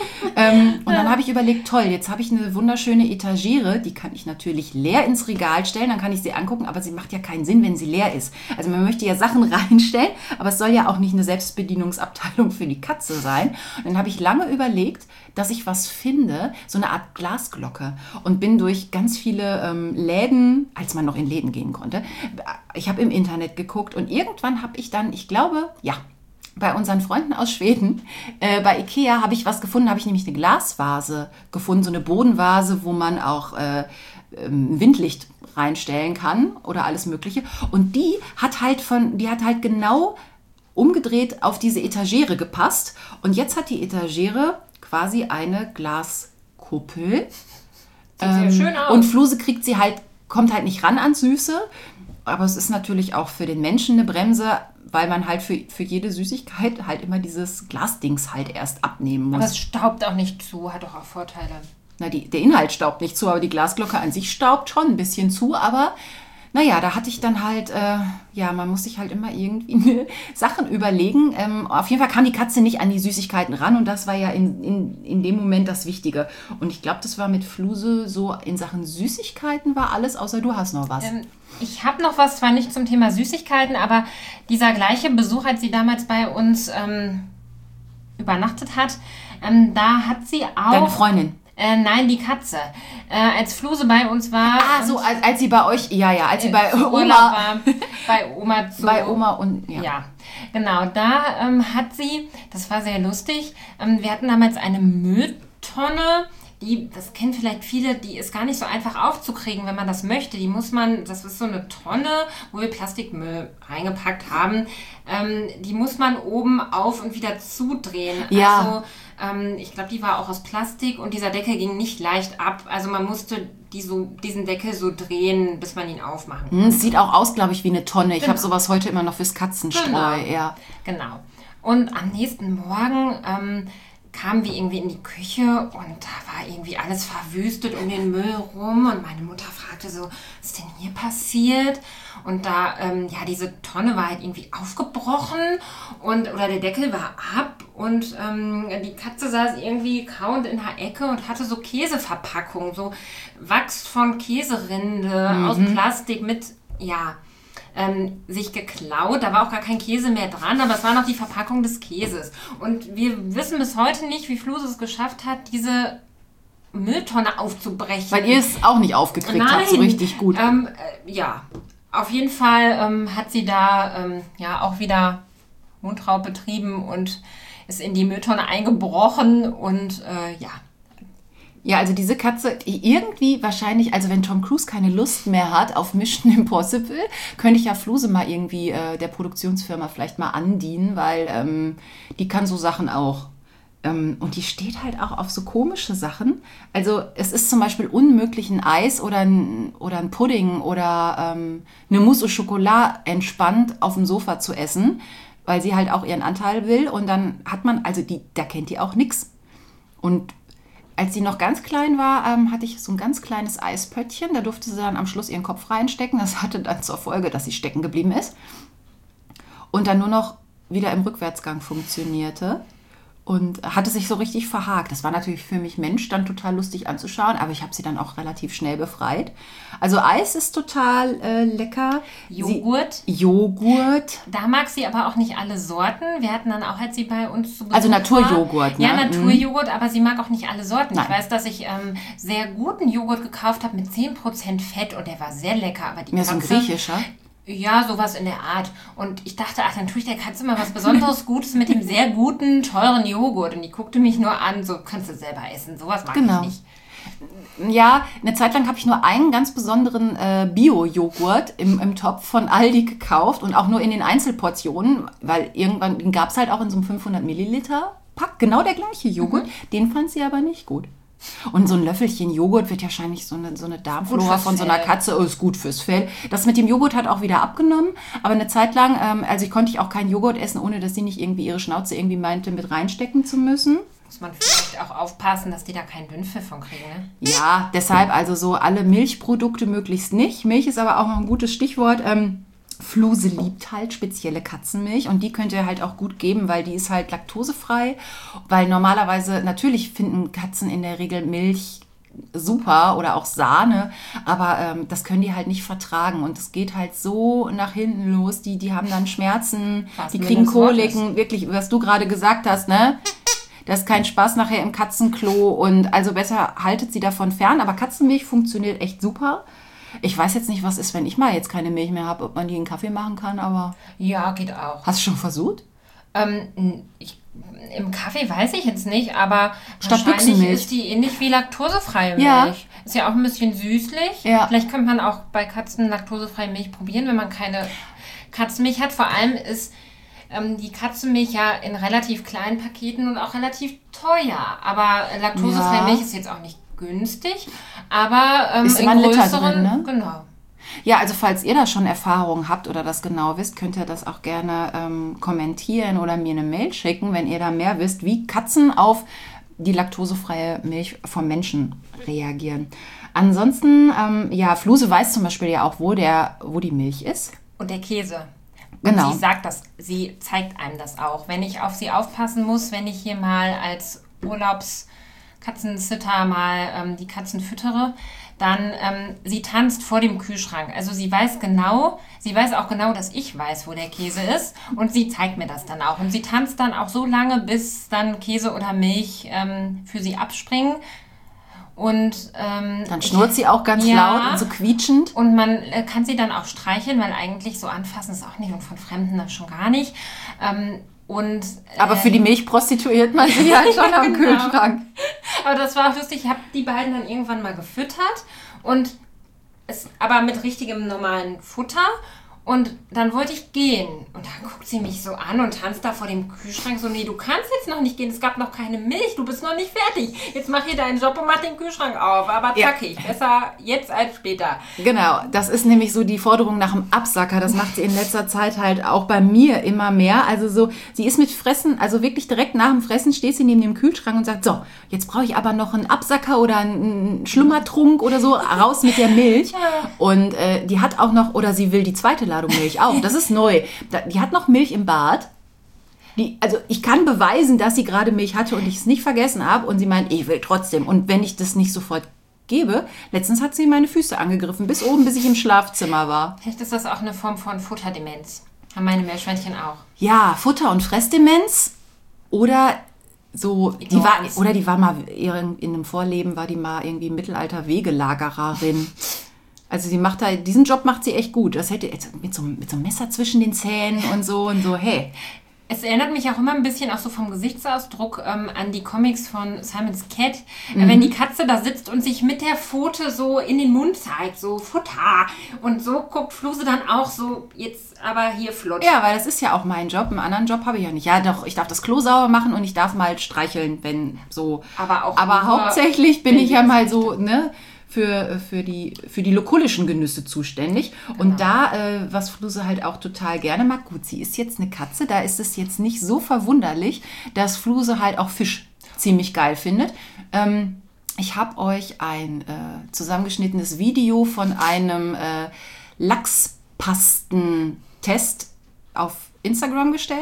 ähm, und dann habe ich überlegt, toll, jetzt habe ich eine wunderschöne Etagere, die kann ich natürlich leer ins Regal stellen, dann kann ich sie angucken, aber sie macht ja keinen Sinn, wenn sie leer ist. Also man möchte ja Sachen reinstellen, aber es soll ja auch nicht eine Selbstbedienungsabteilung für die Katze sein. Und dann habe ich lange überlegt, dass ich was finde, so eine Art Glasglocke, und bin durch ganz viele ähm, Läden, als man noch in Läden gehen konnte, ich habe im Internet geguckt und irgendwann habe ich dann, ich glaube, ja, bei unseren Freunden aus Schweden, äh, bei Ikea habe ich was gefunden, habe ich nämlich eine Glasvase gefunden, so eine Bodenvase, wo man auch äh, ähm, Windlicht reinstellen kann oder alles Mögliche. Und die hat halt von, die hat halt genau umgedreht auf diese Etagere gepasst. Und jetzt hat die Etagere quasi eine Glaskuppel. Sieht sehr schön aus. Und Fluse kriegt sie halt, kommt halt nicht ran ans Süße. Aber es ist natürlich auch für den Menschen eine Bremse, weil man halt für, für jede Süßigkeit halt immer dieses Glasdings halt erst abnehmen muss. Aber es staubt auch nicht zu, hat doch auch Vorteile. Na, die, der Inhalt staubt nicht zu, aber die Glasglocke an sich staubt schon ein bisschen zu. Aber naja, da hatte ich dann halt, äh, ja, man muss sich halt immer irgendwie Sachen überlegen. Ähm, auf jeden Fall kam die Katze nicht an die Süßigkeiten ran und das war ja in, in, in dem Moment das Wichtige. Und ich glaube, das war mit Fluse so, in Sachen Süßigkeiten war alles, außer du hast noch was. Ähm, ich habe noch was, zwar nicht zum Thema Süßigkeiten, aber dieser gleiche Besuch, als sie damals bei uns ähm, übernachtet hat, ähm, da hat sie auch... Deine Freundin? Äh, nein, die Katze. Äh, als Fluse bei uns war... Ah, so, als, als sie bei euch... Ja, ja, als sie bei äh, Oma... war, bei Oma zu... Bei Oma und... Ja, ja genau. Da ähm, hat sie... Das war sehr lustig. Ähm, wir hatten damals eine Mülltonne... Die, das kennen vielleicht viele, die ist gar nicht so einfach aufzukriegen, wenn man das möchte. Die muss man, das ist so eine Tonne, wo wir Plastikmüll reingepackt haben. Ähm, die muss man oben auf und wieder zudrehen. Ja. Also ähm, ich glaube, die war auch aus Plastik und dieser Deckel ging nicht leicht ab. Also man musste die so, diesen Deckel so drehen, bis man ihn aufmachen kann. Es sieht auch aus, glaube ich, wie eine Tonne. Ich genau. habe sowas heute immer noch fürs Katzenstreu. Genau. Ja. Genau. Und am nächsten Morgen... Ähm, kamen wir irgendwie in die Küche und da war irgendwie alles verwüstet um den Müll rum und meine Mutter fragte so, was ist denn hier passiert? Und da, ähm, ja, diese Tonne war halt irgendwie aufgebrochen und, oder der Deckel war ab und ähm, die Katze saß irgendwie kauend in der Ecke und hatte so Käseverpackung, so Wachs von Käserinde mhm. aus Plastik mit, ja, Ähm, sich geklaut. Da war auch gar kein Käse mehr dran, aber es war noch die Verpackung des Käses. Und wir wissen bis heute nicht, wie Fluse es geschafft hat, diese Mülltonne aufzubrechen. Weil ihr es auch nicht aufgekriegt Nein. habt, so richtig gut. Ähm, äh, ja, auf jeden Fall ähm, hat sie da ähm, ja auch wieder Mundraub betrieben und ist in die Mülltonne eingebrochen und äh, ja. Ja, also diese Katze, irgendwie wahrscheinlich, also wenn Tom Cruise keine Lust mehr hat auf Mission Impossible, könnte ich ja Fluse mal irgendwie äh, der Produktionsfirma vielleicht mal andienen, weil ähm, die kann so Sachen auch. Ähm, und die steht halt auch auf so komische Sachen. Also es ist zum Beispiel unmöglich, ein Eis oder ein, oder ein Pudding oder ähm, eine Mousse au Chocolat entspannt auf dem Sofa zu essen, weil sie halt auch ihren Anteil will. Und dann hat man, also die, da kennt die auch nichts. Und als sie noch ganz klein war, ähm, hatte ich so ein ganz kleines Eispöttchen. Da durfte sie dann am Schluss ihren Kopf reinstecken. Das hatte dann zur Folge, dass sie stecken geblieben ist. Und dann nur noch wieder im Rückwärtsgang funktionierte. Und hatte sich so richtig verhakt. Das war natürlich für mich Mensch dann total lustig anzuschauen, aber ich habe sie dann auch relativ schnell befreit. Also Eis ist total äh, lecker. Joghurt. Sie, Joghurt. Da mag sie aber auch nicht alle Sorten. Wir hatten dann auch, als sie bei uns zu Besuch Also Naturjoghurt, ne? Ja, ne? Naturjoghurt, aber sie mag auch nicht alle Sorten. Nein. Ich weiß, dass ich ähm, sehr guten Joghurt gekauft habe mit zehn Prozent Fett und der war sehr lecker. Aber die Ja, so ein Katze, griechischer. ja, sowas in der Art. Und ich dachte, ach, dann tue ich der Katze mal was Besonderes Gutes mit dem sehr guten, teuren Joghurt. Und die guckte mich nur an, so, kannst du selber essen. Sowas mag Genau. ich nicht. Ja, eine Zeit lang habe ich nur einen ganz besonderen äh, Bio-Joghurt im, im Topf von Aldi gekauft und auch nur in den Einzelportionen, weil irgendwann, den gab es halt auch in so einem fünfhundert Milliliter Pack, genau der gleiche Joghurt. Mhm. Den fand sie aber nicht gut. Und so ein Löffelchen Joghurt wird wahrscheinlich so eine, so eine Darmflora von so einer Katze, oh, ist gut fürs Fell. Das mit dem Joghurt hat auch wieder abgenommen, aber eine Zeit lang, ähm, also ich konnte ich auch keinen Joghurt essen, ohne dass sie nicht irgendwie ihre Schnauze irgendwie meinte, mit reinstecken zu müssen. Muss man vielleicht auch aufpassen, dass die da keinen Dünnpfiff von kriegen, ne? Ja, deshalb also so alle Milchprodukte möglichst nicht. Milch ist aber auch noch ein gutes Stichwort. Ähm, Fluse liebt halt spezielle Katzenmilch und die könnt ihr halt auch gut geben, weil die ist halt laktosefrei. Weil normalerweise, natürlich finden Katzen in der Regel Milch super oder auch Sahne, aber ähm, das können die halt nicht vertragen und es geht halt so nach hinten los. Die, die haben dann Schmerzen, Was die mir kriegen das Wort Koliken, ist. wirklich, was du gerade gesagt hast, ne? Das ist kein Spaß nachher im Katzenklo und also besser haltet sie davon fern. Aber Katzenmilch funktioniert echt super. Ich weiß jetzt nicht, was ist, wenn ich mal jetzt keine Milch mehr habe, ob man die in Kaffee machen kann, aber... Ja, geht auch. Hast du schon versucht? Ähm, ich, im Kaffee weiß ich jetzt nicht, aber Statt wahrscheinlich Büchsenmilch. ist die ähnlich wie laktosefreie Milch. Ja. Ist ja auch ein bisschen süßlich. Ja. Vielleicht könnte man auch bei Katzen laktosefreie Milch probieren, wenn man keine Katzenmilch hat. Vor allem ist ähm, die Katzenmilch ja in relativ kleinen Paketen und auch relativ teuer. Aber laktosefreie Ja. Milch ist jetzt auch nicht günstig, aber ähm, Ist in immer ein Liter größeren, drin, ne? Genau. Ja, also falls ihr da schon Erfahrung habt oder das genau wisst, könnt ihr das auch gerne ähm, kommentieren oder mir eine Mail schicken, wenn ihr da mehr wisst, wie Katzen auf die laktosefreie Milch vom Menschen reagieren. Ansonsten, ähm, ja, Fluse weiß zum Beispiel ja auch, wo, der, wo die Milch ist. Und der Käse. Genau. Und sie sagt das, sie zeigt einem das auch. Wenn ich auf sie aufpassen muss, wenn ich hier mal als Urlaubskatzensitter mal ähm, die Katzen füttere, dann ähm, sie tanzt vor dem Kühlschrank. Also sie weiß genau, sie weiß auch genau, dass ich weiß, wo der Käse ist und sie zeigt mir das dann auch. Und sie tanzt dann auch so lange, bis dann Käse oder Milch ähm, für sie abspringen. Und ähm, Dann schnurrt sie auch ganz ja. laut und so quietschend. Und man äh, kann sie dann auch streicheln, weil eigentlich so anfassen ist auch nicht und von Fremden dann schon gar nicht. Ähm, und, äh, Aber für die Milch prostituiert man sich halt schon am genau. Kühlschrank. Aber das war auch lustig. Ich habe die beiden dann irgendwann mal gefüttert und es aber mit richtigem normalen Futter. Und dann wollte ich gehen. Und dann guckt sie mich so an und tanzt da vor dem Kühlschrank so, nee, du kannst jetzt noch nicht gehen. Es gab noch keine Milch. Du bist noch nicht fertig. Jetzt mach hier deinen Job und mach den Kühlschrank auf. Aber Ja. zackig. Besser jetzt als später. Genau, das ist nämlich so die Forderung nach dem Absacker. Das macht sie in letzter Zeit halt auch bei mir immer mehr. Also so, sie ist mit Fressen, also wirklich direkt nach dem Fressen steht sie neben dem Kühlschrank und sagt, so, jetzt brauche ich aber noch einen Absacker oder einen Schlummertrunk oder so, raus mit der Milch. Und äh, die hat auch noch, oder sie will die zweite Ladung Milch auch. Das ist neu. Da, die hat noch Milch im Bad. Die, also ich kann beweisen, dass sie gerade Milch hatte und ich es nicht vergessen habe. Und sie meint, ich will trotzdem. Und wenn ich das nicht sofort gebe, letztens hat sie meine Füße angegriffen, bis oben, bis ich im Schlafzimmer war. Vielleicht ist das auch eine Form von Futterdemenz. Haben meine Meerschweinchen auch. Ja, Futter- und Fressdemenz. Oder so, die war, Ignoranz. oder die war mal, in einem Vorleben war die mal irgendwie Mittelalter-Wegelagererin. Also sie macht da, diesen Job macht sie echt gut. Das hätte jetzt mit so, mit so einem Messer zwischen den Zähnen und so und so, hey. Es erinnert mich auch immer ein bisschen auch so vom Gesichtsausdruck ähm, an die Comics von Simon's Cat. Mhm. Äh, wenn die Katze da sitzt und sich mit der Pfote so in den Mund zeigt, so Futter. Und so guckt Fluse dann auch so, jetzt aber hier flott. Ja, weil das ist ja auch mein Job. Einen anderen Job habe ich ja nicht. Ja, doch, ich darf das Klo sauber machen und ich darf mal streicheln, wenn so. Aber auch Aber nur, hauptsächlich bin wenn ich die ja das mal so, ne, für, für, die, für die lokulischen Genüsse zuständig. Und da, äh, was Fluse halt auch total gerne mag, gut, sie ist jetzt eine Katze, da ist es jetzt nicht so verwunderlich, dass Fluse halt auch Fisch ziemlich geil findet. Ähm, ich habe euch ein äh, zusammengeschnittenes Video von einem äh, Lachspastentest auf Instagram gestellt.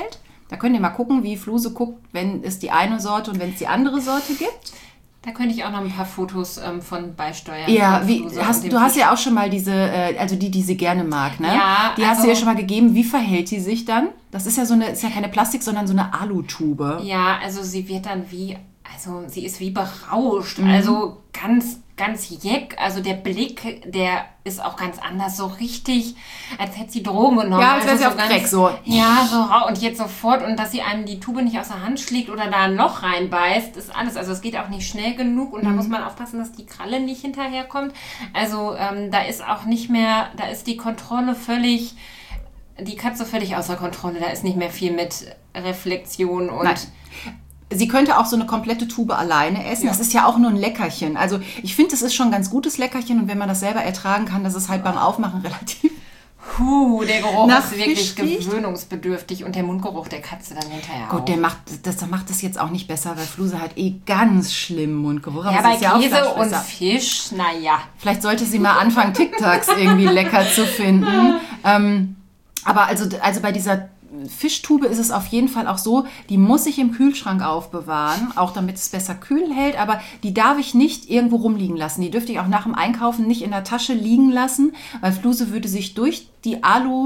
Da könnt ihr mal gucken, wie Fluse guckt, wenn es die eine Sorte und wenn es die andere Sorte gibt. Da könnte ich auch noch ein paar Fotos ähm, von beisteuern. Ja, von wie, hast, du hast ja auch schon mal diese, äh, also die, die sie gerne mag, ne? Ja, die also, hast du ja schon mal gegeben. Wie verhält die sich dann? Das ist ja so eine, ist ja keine Plastik, sondern so eine Alutube. Ja, also sie wird dann wie, also sie ist wie berauscht. Mhm. Also ganz, ganz jeck. Also der Blick, der ist auch ganz anders. So richtig, als hätte sie Drogen genommen. Ja, als wäre also sie so auf Crack, so. Ja, so rau. Und jetzt sofort. Und dass sie einem die Tube nicht aus der Hand schlägt oder da ein Loch reinbeißt, ist alles. Also es geht auch nicht schnell genug. Und da Mhm. muss man aufpassen, dass die Kralle nicht hinterherkommt. Also ähm, da ist auch nicht mehr, da ist die Kontrolle völlig... Die Katze völlig außer Kontrolle. Da ist nicht mehr viel mit Reflexion und... Nein. Sie könnte auch so eine komplette Tube alleine essen. Ja. Das ist ja auch nur ein Leckerchen. Also ich finde, das ist schon ein ganz gutes Leckerchen. Und wenn man das selber ertragen kann, das ist halt beim Aufmachen relativ... Puh, der Geruch Nach ist wirklich Fisch riecht. gewöhnungsbedürftig. Und der Mundgeruch der Katze dann hinterher auch. Gut, der macht das, der macht das jetzt auch nicht besser, weil Fluse hat eh ganz schlimmen Mundgeruch. Ja, Aber bei sie ist ja auch Käse und Fleischfresser. Fisch, naja. Vielleicht sollte sie mal anfangen, TikToks irgendwie lecker zu finden. Ähm, aber also, also bei dieser Fischtube ist es auf jeden Fall auch so, die muss ich im Kühlschrank aufbewahren, auch damit es besser kühl hält, aber die darf ich nicht irgendwo rumliegen lassen. Die dürfte ich auch nach dem Einkaufen nicht in der Tasche liegen lassen, weil Fluse würde sich durch die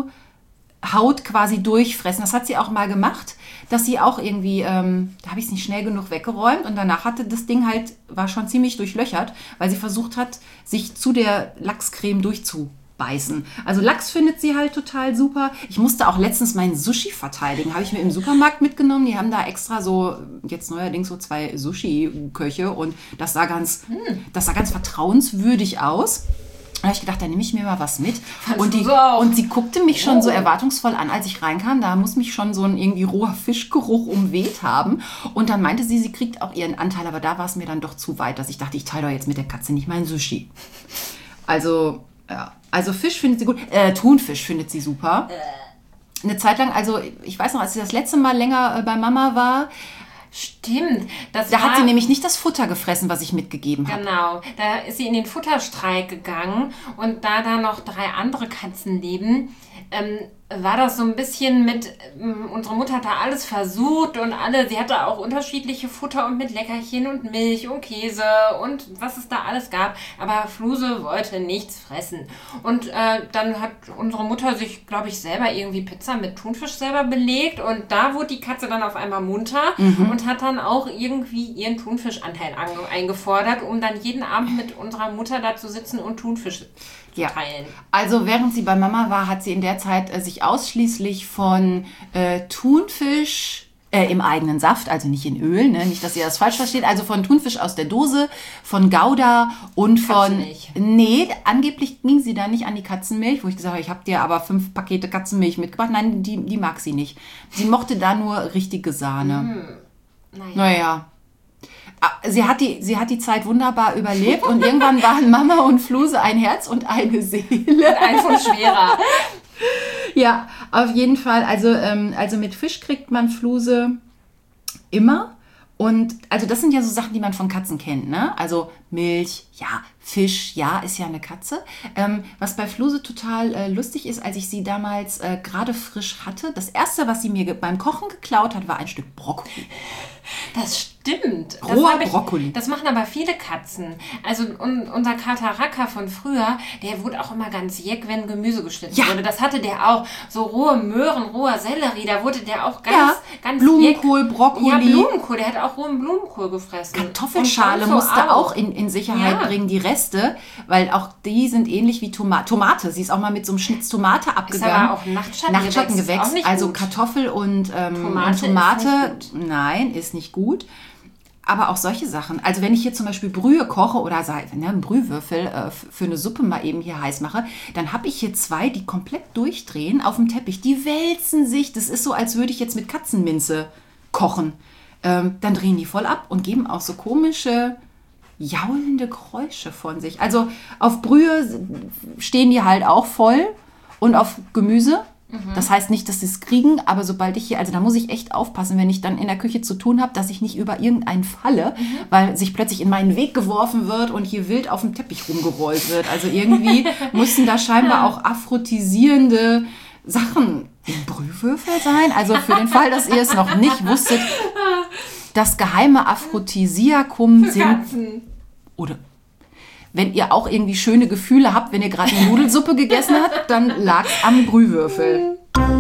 Aluhaut quasi durchfressen. Das hat sie auch mal gemacht, dass sie auch irgendwie, ähm, da habe ich es nicht schnell genug weggeräumt und danach hatte das Ding halt, war schon ziemlich durchlöchert, weil sie versucht hat, sich zu der Lachscreme durchzubeißen. Also Lachs findet sie halt total super. Ich musste auch letztens meinen Sushi verteidigen. Habe ich mir im Supermarkt mitgenommen. Die haben da extra so, jetzt neuerdings so zwei Sushi-Köche und das sah ganz, das sah ganz vertrauenswürdig aus. Da habe ich gedacht, da nehme ich mir mal was mit. Und, die, du so auch? und sie guckte mich schon Oh. so erwartungsvoll an, als ich reinkam. Da muss mich schon so ein irgendwie roher Fischgeruch umweht haben. Und dann meinte sie, sie kriegt auch ihren Anteil. Aber da war es mir dann doch zu weit, dass ich dachte, ich teile doch jetzt mit der Katze nicht mein Sushi. Also, ja. Also Fisch findet sie gut. Äh, Thunfisch findet sie super. Eine Zeit lang, also ich weiß noch, als sie das letzte Mal länger äh, bei Mama war, Stimmt. Das da war, hat sie nämlich nicht das Futter gefressen, was ich mitgegeben habe. Genau, da ist sie in den Futterstreik gegangen und da da noch drei andere Katzen leben, ähm, war das so ein bisschen mit, ähm, unsere Mutter hat da alles versucht und alle, sie hatte auch unterschiedliche Futter und mit Leckerchen und Milch und Käse und was es da alles gab, aber Fluse wollte nichts fressen. Und äh, dann hat unsere Mutter sich, glaube ich, selber irgendwie Pizza mit Thunfisch selber belegt und da wurde die Katze dann auf einmal munter Mhm. und hat dann auch irgendwie ihren Thunfischanteil ange- eingefordert, um dann jeden Abend mit unserer Mutter da zu sitzen und Thunfisch zu Ja. teilen. Also während sie bei Mama war, hat sie in der Zeit äh, sich ausschließlich von äh, Thunfisch äh, im eigenen Saft, also nicht in Öl, ne? Nicht, dass ihr das falsch versteht, also von Thunfisch aus der Dose, von Gouda und von... Katzenmilch. Nee, angeblich ging sie da nicht an die Katzenmilch, wo ich gesagt habe, ich habe dir aber fünf Pakete Katzenmilch mitgebracht. Nein, die, die mag sie nicht. Sie mochte da nur richtige Sahne. Naja. Naja. Ah, Sie hat, die, sie hat die Zeit wunderbar überlebt und irgendwann waren Mama und Fluse ein Herz und eine Seele. Ein Pfund schwerer. Ja, auf jeden Fall. Also, ähm, also mit Fisch kriegt man Fluse immer. Und also das sind ja so Sachen, die man von Katzen kennt, ne? Also Milch, ja, Fisch, ja, ist ja eine Katze. Ähm, was bei Fluse total äh, lustig ist, als ich sie damals äh, gerade frisch hatte, das erste, was sie mir ge- beim Kochen geklaut hat, war ein Stück Brokkoli. Das stimmt. Das Roher hab ich, Brokkoli. Das machen aber viele Katzen. Also un, unser Kater Racker von früher, der wurde auch immer ganz jeck, wenn Gemüse geschnitten Ja. wurde. Das hatte der auch. So rohe Möhren, roher Sellerie, da wurde der auch ganz, Ja, ganz Blumenkohl, jeck. Brokkoli. Ja, Blumenkohl. Der hat auch rohen Blumenkohl gefressen. Kartoffelschale Und sonst so musste auch in, in Sicherheit Ja. bringen, die Reste, weil auch die sind ähnlich wie Toma Tomate. Sie ist auch mal mit so einem Schnitz Tomate Ist abgegangen. aber auch ein Nachtschattengewächs. Nachtschattengewächs, Ist auch nicht also gut. Kartoffel und ähm, Tomate und ist Tomate, nicht nein, ist nicht gut. Aber auch solche Sachen. Also wenn ich hier zum Beispiel Brühe koche oder sei- ne, einen Brühwürfel äh, f- für eine Suppe mal eben hier heiß mache, dann habe ich hier zwei, die komplett durchdrehen auf dem Teppich. Die wälzen sich. Das ist so, als würde ich jetzt mit Katzenminze kochen. Ähm, dann drehen die voll ab und geben auch so komische, jaulende Geräusche von sich. Also auf Brühe stehen die halt auch voll und auf Gemüse. Das heißt nicht, dass sie es kriegen, aber sobald ich hier, also da muss ich echt aufpassen, wenn ich dann in der Küche zu tun habe, dass ich nicht über irgendeinen falle, weil sich plötzlich in meinen Weg geworfen wird und hier wild auf dem Teppich rumgerollt wird. Also irgendwie müssen da scheinbar auch aphrodisierende Sachen im Brühwürfel sein? Also für den Fall, dass ihr es noch nicht wusstet, das geheime Aphrodisiakum sind... Katzen. Oder wenn ihr auch irgendwie schöne Gefühle habt, wenn ihr gerade eine Nudelsuppe gegessen habt, dann lag es am Brühwürfel.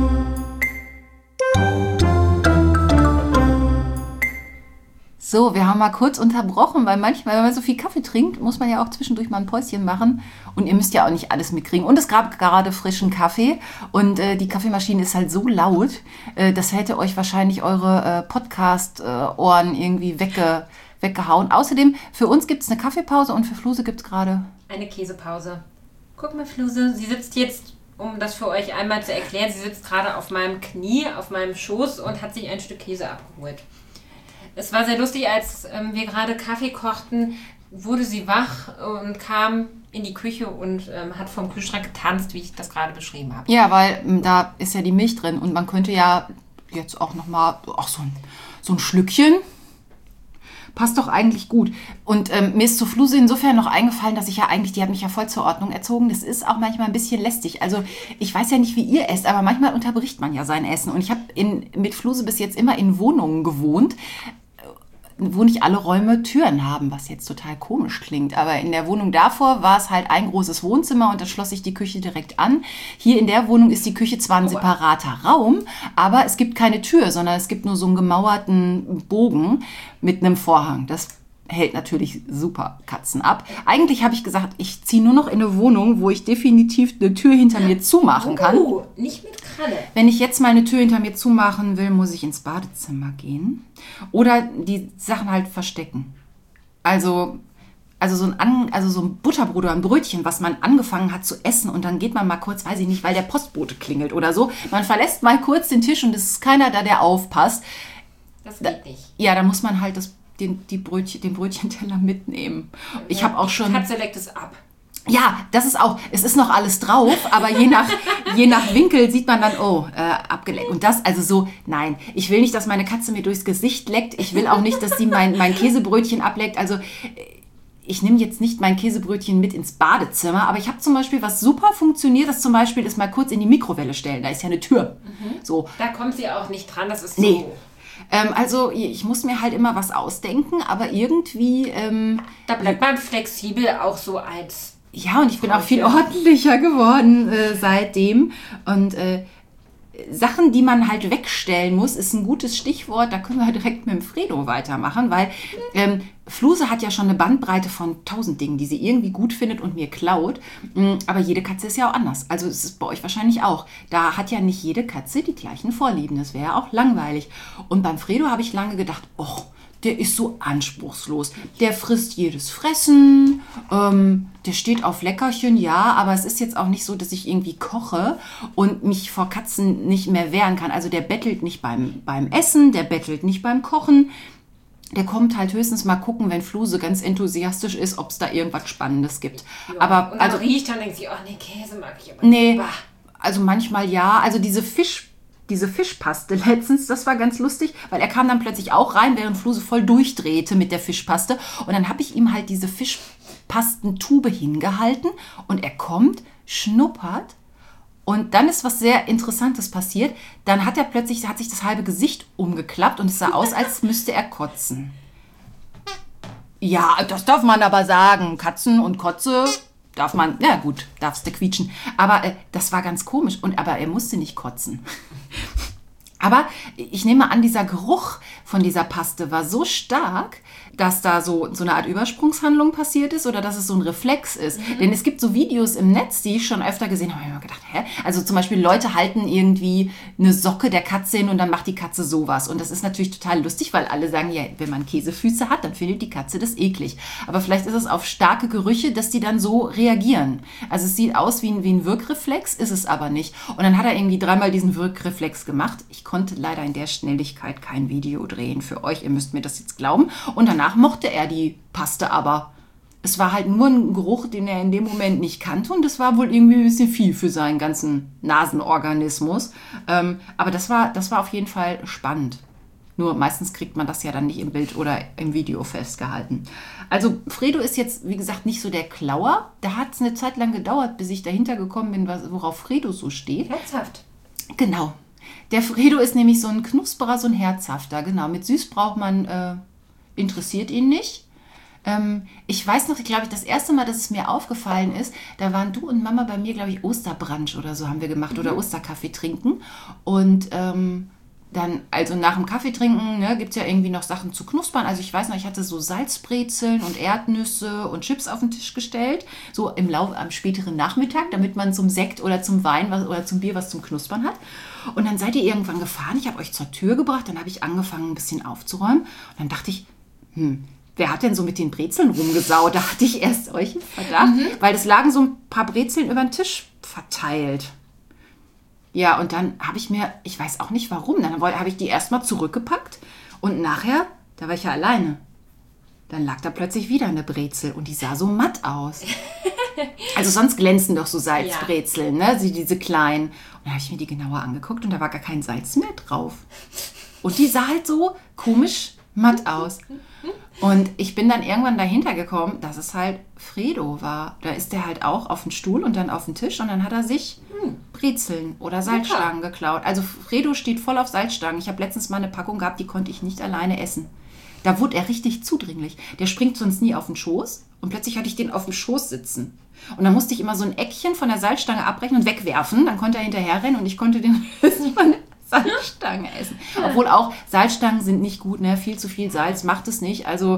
So, wir haben mal kurz unterbrochen, weil manchmal, wenn man so viel Kaffee trinkt, muss man ja auch zwischendurch mal ein Päuschen machen. Und ihr müsst ja auch nicht alles mitkriegen. Und es gab gerade frischen Kaffee. Und äh, die Kaffeemaschine ist halt so laut, äh, das hätte euch wahrscheinlich eure äh, Podcast-Ohren irgendwie wegge, weggehauen. Außerdem, für uns gibt es eine Kaffeepause und für Fluse gibt es gerade... Eine Käsepause. Guck mal, Fluse, sie sitzt jetzt, um das für euch einmal zu erklären, sie sitzt gerade auf meinem Knie, auf meinem Schoß und hat sich ein Stück Käse abgeholt. Es war sehr lustig, als ähm, wir gerade Kaffee kochten, wurde sie wach und kam in die Küche und ähm, hat vom Kühlschrank getanzt, wie ich das gerade beschrieben habe. Ja, weil ähm, da ist ja die Milch drin und man könnte ja jetzt auch nochmal, ach so ein, so ein Schlückchen, passt doch eigentlich gut. Und ähm, mir ist zu Fluse insofern noch eingefallen, dass ich ja eigentlich, die hat mich ja voll zur Ordnung erzogen, das ist auch manchmal ein bisschen lästig. Also ich weiß ja nicht, wie ihr esst, aber manchmal unterbricht man ja sein Essen. Und ich habe mit Fluse bis jetzt immer in Wohnungen gewohnt, wo nicht alle Räume Türen haben, was jetzt total komisch klingt. Aber in der Wohnung davor war es halt ein großes Wohnzimmer und da schloss sich die Küche direkt an. Hier in der Wohnung ist die Küche zwar ein separater Raum, aber es gibt keine Tür, sondern es gibt nur so einen gemauerten Bogen mit einem Vorhang. Das hält natürlich super Katzen ab. Eigentlich habe ich gesagt, ich ziehe nur noch in eine Wohnung, wo ich definitiv eine Tür hinter mir zumachen kann. Oh, nicht mit Kralle. Wenn ich jetzt mal eine Tür hinter mir zumachen will, muss ich ins Badezimmer gehen oder die Sachen halt verstecken. Also, also, so, ein An, also so ein Butterbrot oder ein Brötchen, was man angefangen hat zu essen und dann geht man mal kurz, weiß ich nicht, weil der Postbote klingelt oder so. Man verlässt mal kurz den Tisch und es ist keiner da, der aufpasst. Das geht nicht. Ja, da muss man halt das Den, die Brötchen, den Brötchenteller mitnehmen. Ich ja, habe auch schon... Die Katze leckt es ab. Ja, das ist auch... Es ist noch alles drauf, aber je nach, je nach Winkel sieht man dann, oh, äh, abgeleckt. Und das, also so, nein. Ich will nicht, dass meine Katze mir durchs Gesicht leckt. Ich will auch nicht, dass sie mein, mein Käsebrötchen ableckt. Also ich nehme jetzt nicht mein Käsebrötchen mit ins Badezimmer, aber ich habe zum Beispiel, was super funktioniert, das zum Beispiel ist mal kurz in die Mikrowelle stellen. Da ist ja eine Tür. Mhm. So. Da kommt sie auch nicht dran, das ist nee. so... Ähm, also ich muss mir halt immer was ausdenken, aber irgendwie... Ähm, da bleibt man flexibel auch so als... Ja, und ich bin auch viel ordentlicher geworden äh, seitdem. Und äh, Sachen, die man halt wegstellen muss, ist ein gutes Stichwort. Da können wir direkt mit dem Fredo weitermachen, weil ähm, Fluse hat ja schon eine Bandbreite von tausend Dingen, die sie irgendwie gut findet und mir klaut. Aber jede Katze ist ja auch anders. Also es ist bei euch wahrscheinlich auch. Da hat ja nicht jede Katze die gleichen Vorlieben. Das wäre ja auch langweilig. Und beim Fredo habe ich lange gedacht, oh, der ist so anspruchslos. Der frisst jedes Fressen, ähm, der steht auf Leckerchen, ja, aber es ist jetzt auch nicht so, dass ich irgendwie koche und mich vor Katzen nicht mehr wehren kann. Also der bettelt nicht beim, beim Essen, der bettelt nicht beim Kochen. Der kommt halt höchstens mal gucken, wenn Fluse ganz enthusiastisch ist, ob es da irgendwas Spannendes gibt. Ja, aber und dann also riecht dann denkt sie, oh nee, Käse mag ich aber nee, nicht. Bah. Also manchmal ja. Also diese Fisch Diese Fischpaste letztens, das war ganz lustig, weil er kam dann plötzlich auch rein, während Fluse voll durchdrehte mit der Fischpaste. Und dann habe ich ihm halt diese Fischpastentube hingehalten und er kommt, schnuppert und dann ist was sehr Interessantes passiert. Dann hat er plötzlich, hat sich das halbe Gesicht umgeklappt und es sah aus, als müsste er kotzen. Ja, das darf man aber sagen. Katzen und Kotze... Darf man, ja gut, darfst du quietschen. Aber äh, das war ganz komisch. Und, aber er musste nicht kotzen. Aber ich nehme an, dieser Geruch von dieser Paste war so stark, dass da so, so eine Art Übersprungshandlung passiert ist oder dass es so ein Reflex ist. Mhm. Denn es gibt so Videos im Netz, die ich schon öfter gesehen habe. Ich habe mir gedacht, hä? Also zum Beispiel Leute halten irgendwie eine Socke der Katze hin und dann macht die Katze sowas. Und das ist natürlich total lustig, weil alle sagen, ja, wenn man Käsefüße hat, dann findet die Katze das eklig. Aber vielleicht ist es auf starke Gerüche, dass die dann so reagieren. Also es sieht aus wie ein, wie ein Wirkreflex, ist es aber nicht. Und dann hat er irgendwie dreimal diesen Wirkreflex gemacht. Ich konnte leider in der Schnelligkeit kein Video drehen für euch. Ihr müsst mir das jetzt glauben. Und danach mochte er die Paste aber. Es war halt nur ein Geruch, den er in dem Moment nicht kannte und das war wohl irgendwie ein bisschen viel für seinen ganzen Nasenorganismus. Ähm, aber das war, das war auf jeden Fall spannend. Nur meistens kriegt man das ja dann nicht im Bild oder im Video festgehalten. Also Fredo ist jetzt, wie gesagt, nicht so der Klauer. Da hat es eine Zeit lang gedauert, bis ich dahinter gekommen bin, worauf Fredo so steht. Herzhaft. Genau. Der Fredo ist nämlich so ein Knusperer, so ein Herzhafter. Genau, mit süß braucht man, äh, interessiert ihn nicht. Ähm, ich weiß noch, glaube ich, das erste Mal, dass es mir aufgefallen ist, da waren du und Mama bei mir, glaube ich, Osterbrunch oder so haben wir gemacht, mhm. oder Osterkaffee trinken. Und ähm, dann, also nach dem Kaffee trinken, ne, gibt es ja irgendwie noch Sachen zu knuspern. Also ich weiß noch, ich hatte so Salzbrezeln und Erdnüsse und Chips auf den Tisch gestellt, so im Laufe am späteren Nachmittag, damit man zum Sekt oder zum Wein was, oder zum Bier was zum Knuspern hat. Und dann seid ihr irgendwann gefahren, ich habe euch zur Tür gebracht, dann habe ich angefangen, ein bisschen aufzuräumen. Und dann dachte ich, hm, wer hat denn so mit den Brezeln rumgesaut? Da hatte ich erst euch einen Verdacht, mhm. weil es lagen so ein paar Brezeln über den Tisch verteilt. Ja, und dann habe ich mir, ich weiß auch nicht warum, dann habe ich die erstmal zurückgepackt und nachher, da war ich ja alleine, dann lag da plötzlich wieder eine Brezel und die sah so matt aus. Also sonst glänzen doch so Salzbrezeln, ja. ne? Sie, diese kleinen. Und dann habe ich mir die genauer angeguckt und da war gar kein Salz mehr drauf. Und die sah halt so komisch matt aus. Und ich bin dann irgendwann dahinter gekommen, dass es halt Fredo war. Da ist der halt auch auf den Stuhl und dann auf den Tisch und dann hat er sich Brezeln oder Salzstangen ja. geklaut. Also Fredo steht voll auf Salzstangen. Ich habe letztens mal eine Packung gehabt, die konnte ich nicht alleine essen. Da wurde er richtig zudringlich. Der springt sonst nie auf den Schoß und plötzlich hatte ich den auf dem Schoß sitzen. Und dann musste ich immer so ein Eckchen von der Salzstange abbrechen und wegwerfen. Dann konnte er hinterher rennen und ich konnte den von der Salzstange essen. Obwohl auch Salzstangen sind nicht gut, ne? Viel zu viel Salz macht es nicht. Also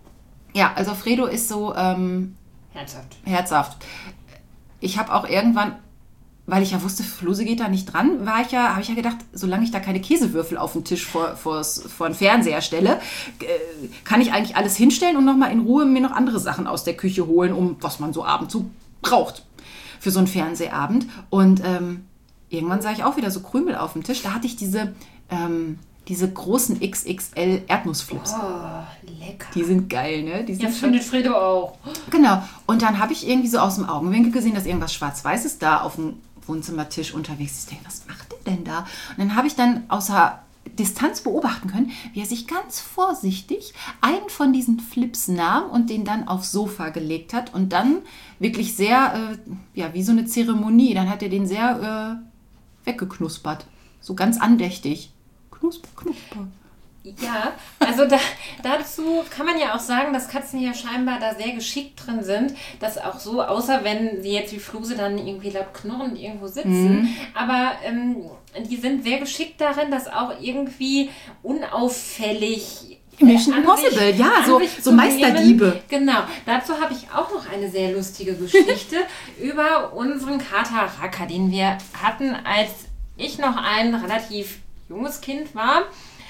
ja, also Fredo ist so ähm, herzhaft. herzhaft. Ich habe auch irgendwann, weil ich ja wusste, Fluse geht da nicht dran, war ich ja, habe ich ja gedacht, solange ich da keine Käsewürfel auf den Tisch vor, vor, vor den Fernseher stelle, äh, kann ich eigentlich alles hinstellen und nochmal in Ruhe mir noch andere Sachen aus der Küche holen, um was man so abends so braucht für so einen Fernsehabend. Und ähm, irgendwann sah ich auch wieder so Krümel auf dem Tisch. Da hatte ich diese, ähm, diese großen X X L Erdnussflips. Oh, lecker. Die sind geil, ne? Die sind ja, findet Fredo auch. Genau. Und dann habe ich irgendwie so aus dem Augenwinkel gesehen, dass irgendwas Schwarz-Weißes da auf dem Wohnzimmertisch unterwegs ist. Ich denke, was macht der denn da? Und dann habe ich dann außer Distanz beobachten können, wie er sich ganz vorsichtig einen von diesen Flips nahm und den dann aufs Sofa gelegt hat und dann wirklich sehr, äh, ja, wie so eine Zeremonie, dann hat er den sehr äh, weggeknuspert. So ganz andächtig. Knusper, knusper. Ja, also da, dazu kann man ja auch sagen, dass Katzen ja scheinbar da sehr geschickt drin sind, dass auch so, außer wenn sie jetzt wie Fluse dann irgendwie laut knurrend irgendwo sitzen, mhm. aber ähm, die sind sehr geschickt darin, dass auch irgendwie unauffällig Mission Impossible, ja, so, so Meisterdiebe. Genau, dazu habe ich auch noch eine sehr lustige Geschichte über unseren Kater Raka, den wir hatten, als ich noch ein relativ junges Kind war.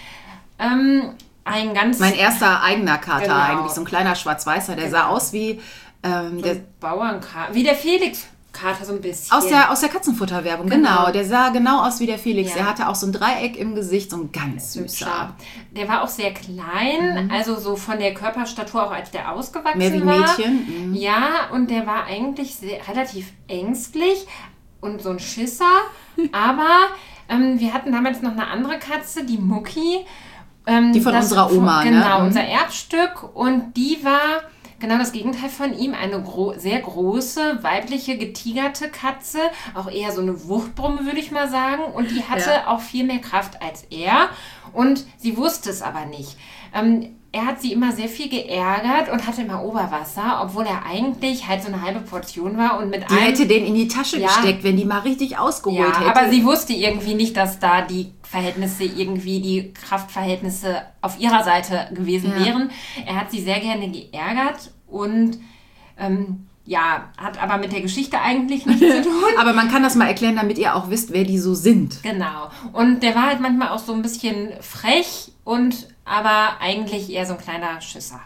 Ähm, ein ganz... Mein erster eigener Kater genau. eigentlich, so ein kleiner Schwarz-Weißer, der genau. sah aus wie... Ähm, so der Bauernkater, wie der Felix-Kater so ein bisschen. Aus der, aus der Katzenfutterwerbung, genau. genau. Der sah genau aus wie der Felix. Ja. Der hatte auch so ein Dreieck im Gesicht, so ein ganz süßer. Der war auch sehr klein, mhm. also so von der Körperstatur auch, als der ausgewachsen Mehr wie war. Mädchen. Mhm. Ja, und der war eigentlich sehr, relativ ängstlich und so ein Schisser, aber ähm, wir hatten damals noch eine andere Katze, die Mucki. Ähm, die von unserer Oma, genau, ne? Genau, unser Erbstück. Und die war genau das Gegenteil von ihm. Eine gro- sehr große, weibliche, getigerte Katze. Auch eher so eine Wuchtbrumme, würde ich mal sagen. Und die hatte ja. auch viel mehr Kraft als er. Und sie wusste es aber nicht. Ähm, er hat sie immer sehr viel geärgert und hatte immer Oberwasser, obwohl er eigentlich halt so eine halbe Portion war. Und mit die einem, hätte den in die Tasche ja, gesteckt, wenn die mal richtig ausgeholt ja, hätte. Aber sie wusste irgendwie nicht, dass da die Verhältnisse irgendwie, die Kraftverhältnisse auf ihrer Seite gewesen ja. wären. Er hat sie sehr gerne geärgert und ähm, ja, hat aber mit der Geschichte eigentlich nichts zu tun. Aber man kann das mal erklären, damit ihr auch wisst, wer die so sind. Genau. Und der war halt manchmal auch so ein bisschen frech und aber eigentlich eher so ein kleiner Schisser.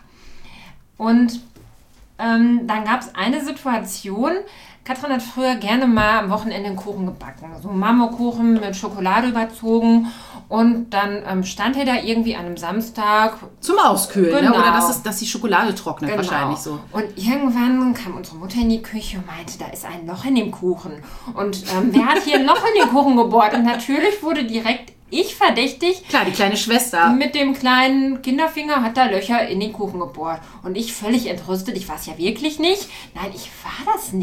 Und ähm, dann gab es eine Situation, Katrin hat früher gerne mal am Wochenende einen Kuchen gebacken. So Marmorkuchen mit Schokolade überzogen. Und dann ähm, stand er da irgendwie an einem Samstag. Zum Auskühlen, genau. ne? Oder dass, es, dass die Schokolade trocknet, genau. wahrscheinlich so. Und irgendwann kam unsere Mutter in die Küche und meinte, da ist ein Loch in dem Kuchen. Und ähm, wer hat hier ein Loch in den Kuchen gebohrt? Und natürlich wurde direkt ich verdächtig. Klar, die kleine Schwester. Mit dem kleinen Kinderfinger hat da Löcher in den Kuchen gebohrt. Und ich völlig entrüstet, ich war es ja wirklich nicht. Nein, ich war das nicht.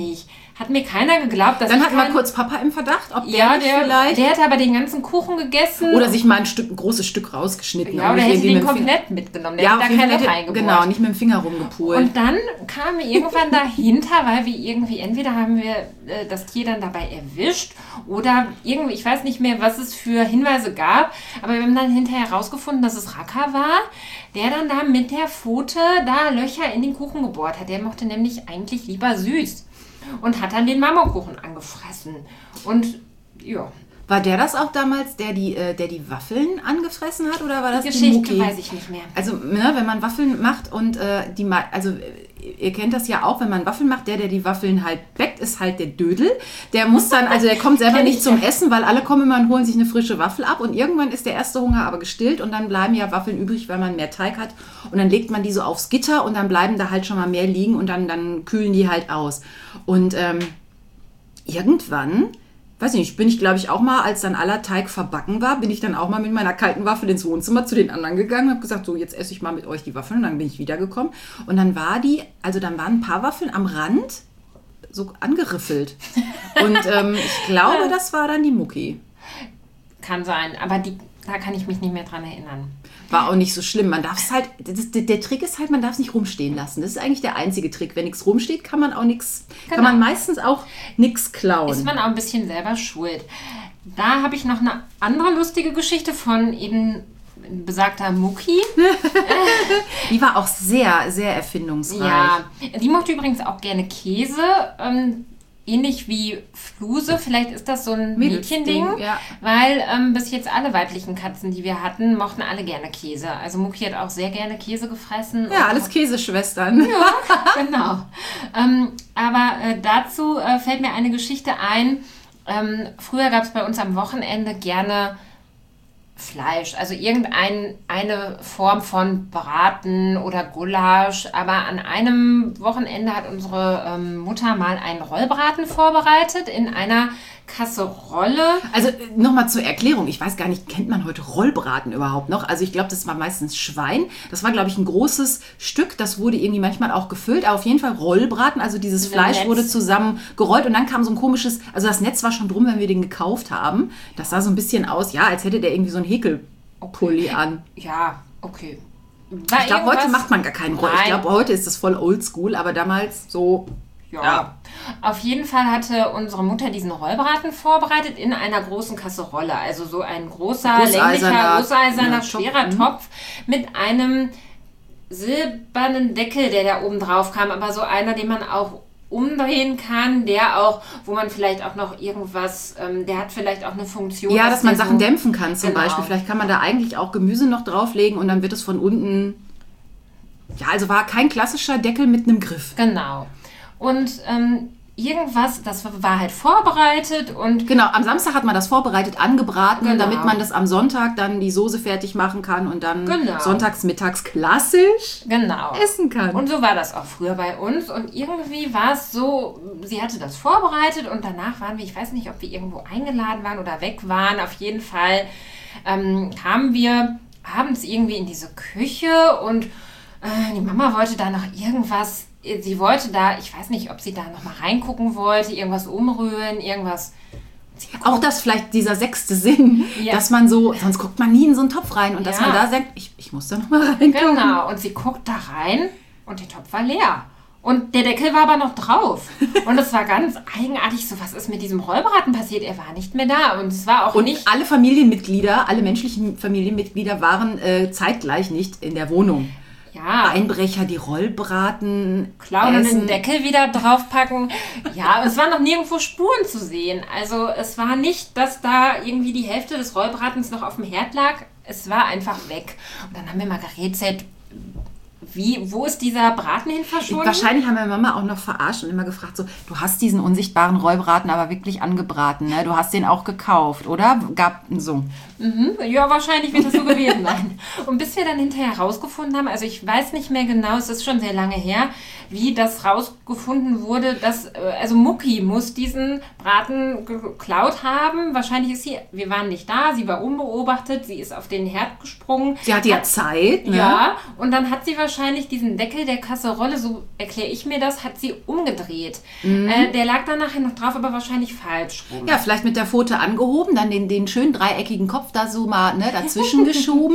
Hat mir keiner geglaubt, dass Dann ich hatten wir kein- kurz Papa im Verdacht, ob der Ja, nicht der, vielleicht... der hat aber den ganzen Kuchen gegessen. oder sich mal ein, Stück, ein großes Stück rausgeschnitten. ja, aber oder nicht hätte irgendwie den mit dem Finger- komplett mitgenommen. Der Ja, hätte auf da jeden kein Fall Loch hätte, reingebohrt. genau, nicht mit dem Finger rumgepult. Und dann kamen wir irgendwann dahinter, weil wir irgendwie, entweder haben wir äh, das Tier dann dabei erwischt oder irgendwie, ich weiß nicht mehr, was es für Hinweise gab, aber wir haben dann hinterher herausgefunden, dass es Raka war, der dann da mit der Pfote da Löcher in den Kuchen gebohrt hat. Der mochte nämlich eigentlich lieber süß und hat dann den Marmorkuchen angefressen. Und ja, War der das auch damals, der die, äh, der die Waffeln angefressen hat, oder war das die die Geschichte Mucki? weiß ich nicht mehr. Also, ne, wenn man Waffeln macht und äh, die, ma- also äh, ihr kennt das ja auch, wenn man Waffeln macht, der, der die Waffeln halt backt, ist halt der Dödel. Der muss dann, also der kommt selber Kenn ich, nicht zum ja. Essen, weil alle kommen immer und holen sich eine frische Waffel ab und irgendwann ist der erste Hunger aber gestillt und dann bleiben ja Waffeln übrig, weil man mehr Teig hat und dann legt man die so aufs Gitter und dann bleiben da halt schon mal mehr liegen und dann, dann kühlen die halt aus. Und ähm, irgendwann, weiß ich nicht, bin ich glaube ich auch mal, als dann aller Teig verbacken war, bin ich dann auch mal mit meiner kalten Waffel ins Wohnzimmer zu den anderen gegangen und habe gesagt, so jetzt esse ich mal mit euch die Waffeln und dann bin ich wiedergekommen und dann war die, also dann waren ein paar Waffeln am Rand so angeriffelt und ähm, ich glaube, das war dann die Mucki. Kann sein, aber die, da kann ich mich nicht mehr dran erinnern. War auch nicht so schlimm. Man darf es halt, das, der, der Trick ist halt, man darf es nicht rumstehen lassen. Das ist eigentlich der einzige Trick. Wenn nichts rumsteht, kann man auch nichts, kann Genau. man meistens auch nichts klauen. Ist man auch ein bisschen selber schuld. Da habe ich noch eine andere lustige Geschichte von eben besagter Mucki. Die war auch sehr, sehr erfindungsreich. Ja, die mochte übrigens auch gerne Käse. Ähm, ähnlich wie Fluse. Vielleicht ist das so ein Mädelsding, Mädchending. ja. Weil ähm, bis jetzt alle weiblichen Katzen, die wir hatten, mochten alle gerne Käse. Also Mucki hat auch sehr gerne Käse gefressen. Ja, und alles Käseschwestern. Ja, genau. Ähm, aber äh, dazu äh, fällt mir eine Geschichte ein. Ähm, früher gab es bei uns am Wochenende gerne Fleisch, also irgendeine eine Form von Braten oder Gulasch. Aber an einem Wochenende hat unsere ähm, Mutter mal einen Rollbraten vorbereitet in einer Kasserolle. Also nochmal zur Erklärung, ich weiß gar nicht, kennt man heute Rollbraten überhaupt noch? Also ich glaube, das war meistens Schwein. Das war, glaube ich, ein großes Stück. Das wurde irgendwie manchmal auch gefüllt. Aber auf jeden Fall Rollbraten, also dieses Ein Fleisch Netz. wurde zusammen gerollt und dann kam so ein komisches, also das Netz war schon drum, wenn wir den gekauft haben. Das sah so ein bisschen aus, ja, als hätte der irgendwie so ein Häkelpulli an. Ja, okay. War Ich glaube, heute irgendwas- macht man gar keinen Roll. Ich Nein. glaube, heute ist das voll oldschool, aber damals so... Ja. Ja. Auf jeden Fall hatte unsere Mutter diesen Rollbraten vorbereitet in einer großen Kasserolle. Also so ein großer, Gusseiserner, länglicher, gusseiserner, ja, Topf, schwerer mhm. Topf mit einem silbernen Deckel, der da oben drauf kam. Aber so einer, den man auch umdrehen kann, der auch, wo man vielleicht auch noch irgendwas, ähm, der hat vielleicht auch eine Funktion. Ja, dass man der Sachen so, dämpfen kann zum Genau. Beispiel. Vielleicht kann man da eigentlich auch Gemüse noch drauflegen und dann wird es von unten... Ja, also war kein klassischer Deckel mit einem Griff. Genau. Und ähm, irgendwas, das war halt vorbereitet und Genau, am Samstag hat man das vorbereitet, angebraten, Genau. damit man das am Sonntag dann die Soße fertig machen kann und dann Genau. sonntags, mittags klassisch genau. essen kann. Und so war das auch früher bei uns. Und irgendwie war es so, sie hatte das vorbereitet und danach waren wir, ich weiß nicht, ob wir irgendwo eingeladen waren oder weg waren. Auf jeden Fall ähm, kamen wir abends irgendwie in diese Küche und äh, die Mama wollte da noch irgendwas, sie wollte da, ich weiß nicht, ob sie da noch mal reingucken wollte, irgendwas umrühren, irgendwas. Auch das vielleicht dieser sechste Sinn, Ja. dass man so, sonst guckt man nie in so einen Topf rein und dass Ja. man da sagt, ich, ich muss da noch mal reingucken. Genau, und sie guckt da rein und der Topf war leer. Und der Deckel war aber noch drauf. Und es war ganz eigenartig, so was ist mit diesem Rollbraten passiert? Er war nicht mehr da. Und es war auch Und nicht... alle Familienmitglieder, alle menschlichen Familienmitglieder waren äh, zeitgleich nicht in der Wohnung. Ja, Einbrecher, die Rollbraten klauen und den essen. Deckel wieder draufpacken. Ja, es waren noch nirgendwo Spuren zu sehen. Also es war nicht, dass da irgendwie die Hälfte des Rollbratens noch auf dem Herd lag. Es war einfach weg. Und dann haben wir mal gerätselt, wie, wo ist dieser Braten hin verschwunden? Wahrscheinlich haben wir Mama auch noch verarscht und immer gefragt, so, du hast diesen unsichtbaren Rollbraten aber wirklich angebraten, ne? Du hast den auch gekauft, oder? Gab so. Mhm, ja, wahrscheinlich wird das so gewesen sein. Und bis wir dann hinterher rausgefunden haben, also ich weiß nicht mehr genau, es ist schon sehr lange her, wie das rausgefunden wurde, dass, äh, also Mucki muss diesen Braten geklaut haben. Wahrscheinlich ist sie, wir waren nicht da, sie war unbeobachtet, sie ist auf den Herd gesprungen. Sie hatte ja Zeit, ne? Ja, und dann hat sie wahrscheinlich wahrscheinlich diesen Deckel der Kasserolle, so erkläre ich mir das, hat sie umgedreht. Mhm. Äh, der lag dann nachher noch drauf, aber wahrscheinlich falsch rum. Ja, vielleicht mit der Pfote angehoben, dann den, den schönen dreieckigen Kopf da so mal ne, dazwischen geschoben.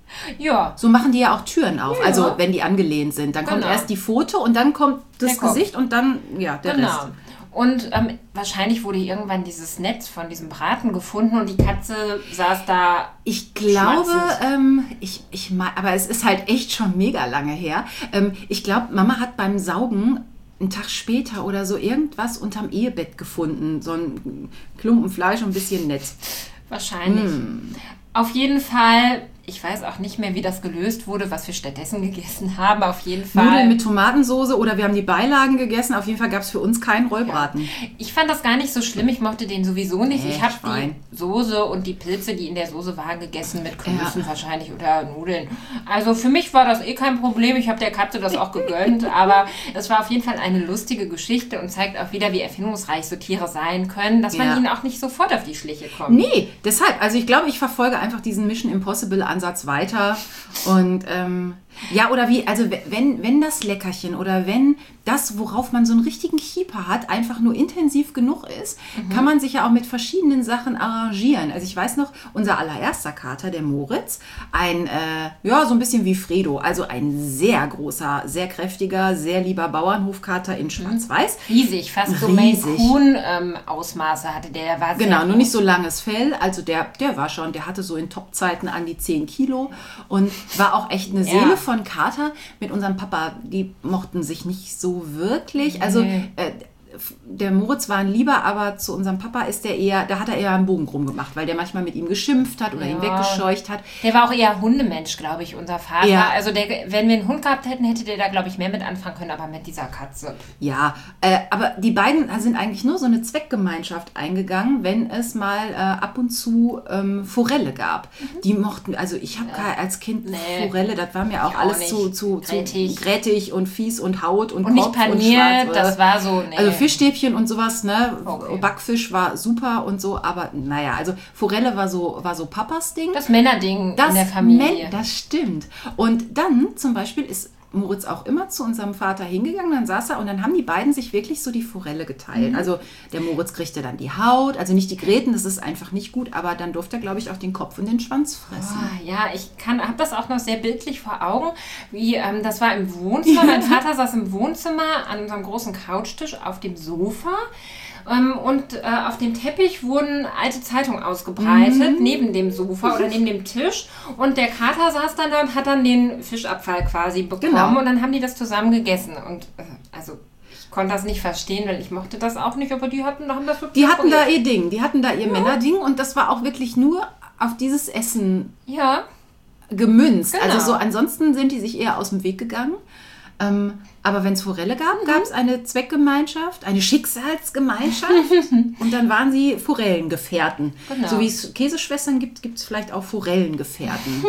Ja. So machen die ja auch Türen auf, ja. Also wenn die angelehnt sind. Dann kommt genau. erst die Pfote und dann kommt das der Gesicht Kopf. Und dann ja, der genau. Rest. Und ähm, wahrscheinlich wurde irgendwann dieses Netz von diesem Braten gefunden und die Katze saß da. Ich glaube, ähm, ich, ich, aber es ist halt echt schon mega lange her. Ähm, ich glaube, Mama hat beim Saugen einen Tag später oder so irgendwas unterm Ehebett gefunden. So ein Klumpen Fleisch und ein bisschen Netz. Wahrscheinlich. Mm. Auf jeden Fall, ich weiß auch nicht mehr, wie das gelöst wurde, was wir stattdessen gegessen haben. Auf jeden Fall. Nudeln mit Tomatensoße oder wir haben die Beilagen gegessen. Auf jeden Fall gab es für uns keinen Rollbraten. Ja. Ich fand das gar nicht so schlimm. Ich mochte den sowieso nicht. Nee, ich habe die Soße und die Pilze, die in der Soße waren, gegessen mit Klößen ja. wahrscheinlich oder Nudeln. Also für mich war das eh kein Problem. Ich habe der Katze das auch gegönnt. Aber es war auf jeden Fall eine lustige Geschichte und zeigt auch wieder, wie erfindungsreich so Tiere sein können, dass man ja. ihnen auch nicht sofort auf die Schliche kommt. Nee, deshalb. Also ich glaube, ich verfolge einfach diesen Mission Impossible Ansatz weiter und ähm, ja, oder wie, also wenn, wenn das Leckerchen oder wenn das, worauf man so einen richtigen Keeper hat, einfach nur intensiv genug ist, mhm. kann man sich ja auch mit verschiedenen Sachen arrangieren. Also ich weiß noch, unser allererster Kater, der Moritz, ein, äh, ja, so ein bisschen wie Fredo, also ein sehr großer, sehr kräftiger, sehr lieber Bauernhofkater in Schwarz-Weiß. Riesig, fast so Maine-Coon-Ausmaße hatte der, der war sehr Genau, nur nicht so langes Fell, also der, der war schon, der hatte so in Top-Zeiten an die zehn Kilo und war auch echt eine Seele ja. von Kater. Mit unserem Papa, die mochten sich nicht so wirklich. Also nee. äh, der Moritz war ein Lieber, aber zu unserem Papa ist der eher, da hat er eher einen Bogen drum gemacht, weil der manchmal mit ihm geschimpft hat oder ja. ihn weggescheucht hat. Der war auch eher Hundemensch, glaube ich, unser Vater. Ja. Also der, wenn wir einen Hund gehabt hätten, hätte der da, glaube ich, mehr mit anfangen können, aber mit dieser Katze. Ja, äh, aber die beiden sind eigentlich nur so eine Zweckgemeinschaft eingegangen, wenn es mal äh, ab und zu ähm, Forelle gab. Mhm. Die mochten, also ich habe ja. als Kind nee. Forelle, das war mir auch ich alles auch zu, zu, grätig. zu grätig und fies und Haut und, und Kopf nicht paniert, und schwarz. Das war so, nee. Also Fischstäbchen und sowas, ne? Okay. Backfisch war super und so, aber naja, also Forelle war so, war so Papas Ding. Das Männerding das in der Familie. Men- das stimmt. Und dann zum Beispiel ist Moritz auch immer zu unserem Vater hingegangen, dann saß er und dann haben die beiden sich wirklich so die Forelle geteilt. Mhm. Also der Moritz kriegte dann die Haut, also nicht die Gräten, das ist einfach nicht gut, aber dann durfte er, glaube ich, auch den Kopf und den Schwanz fressen. Oh, ja, ich habe das auch noch sehr bildlich vor Augen, wie ähm, das war im Wohnzimmer. Mein Vater saß im Wohnzimmer an unserem großen Couchtisch auf dem Sofa. Ähm, und äh, auf dem Teppich wurden alte Zeitungen ausgebreitet, mhm. neben dem Sofa oder neben dem Tisch. Und der Kater saß dann da und hat dann den Fischabfall quasi bekommen. Genau. Und dann haben die das zusammen gegessen. Und äh, also ich konnte das nicht verstehen, weil ich mochte das auch nicht. Aber die hatten, haben das wirklich Die hatten da ihr Ding, die hatten da ihr ja. Männerding. Und das war auch wirklich nur auf dieses Essen ja. gemünzt. Genau. Also so ansonsten sind die sich eher aus dem Weg gegangen. Ähm, aber wenn es Forelle gab, gab es eine Zweckgemeinschaft, eine Schicksalsgemeinschaft und dann waren sie Forellengefährten. Genau. So wie es Käseschwestern gibt, gibt es vielleicht auch Forellengefährten.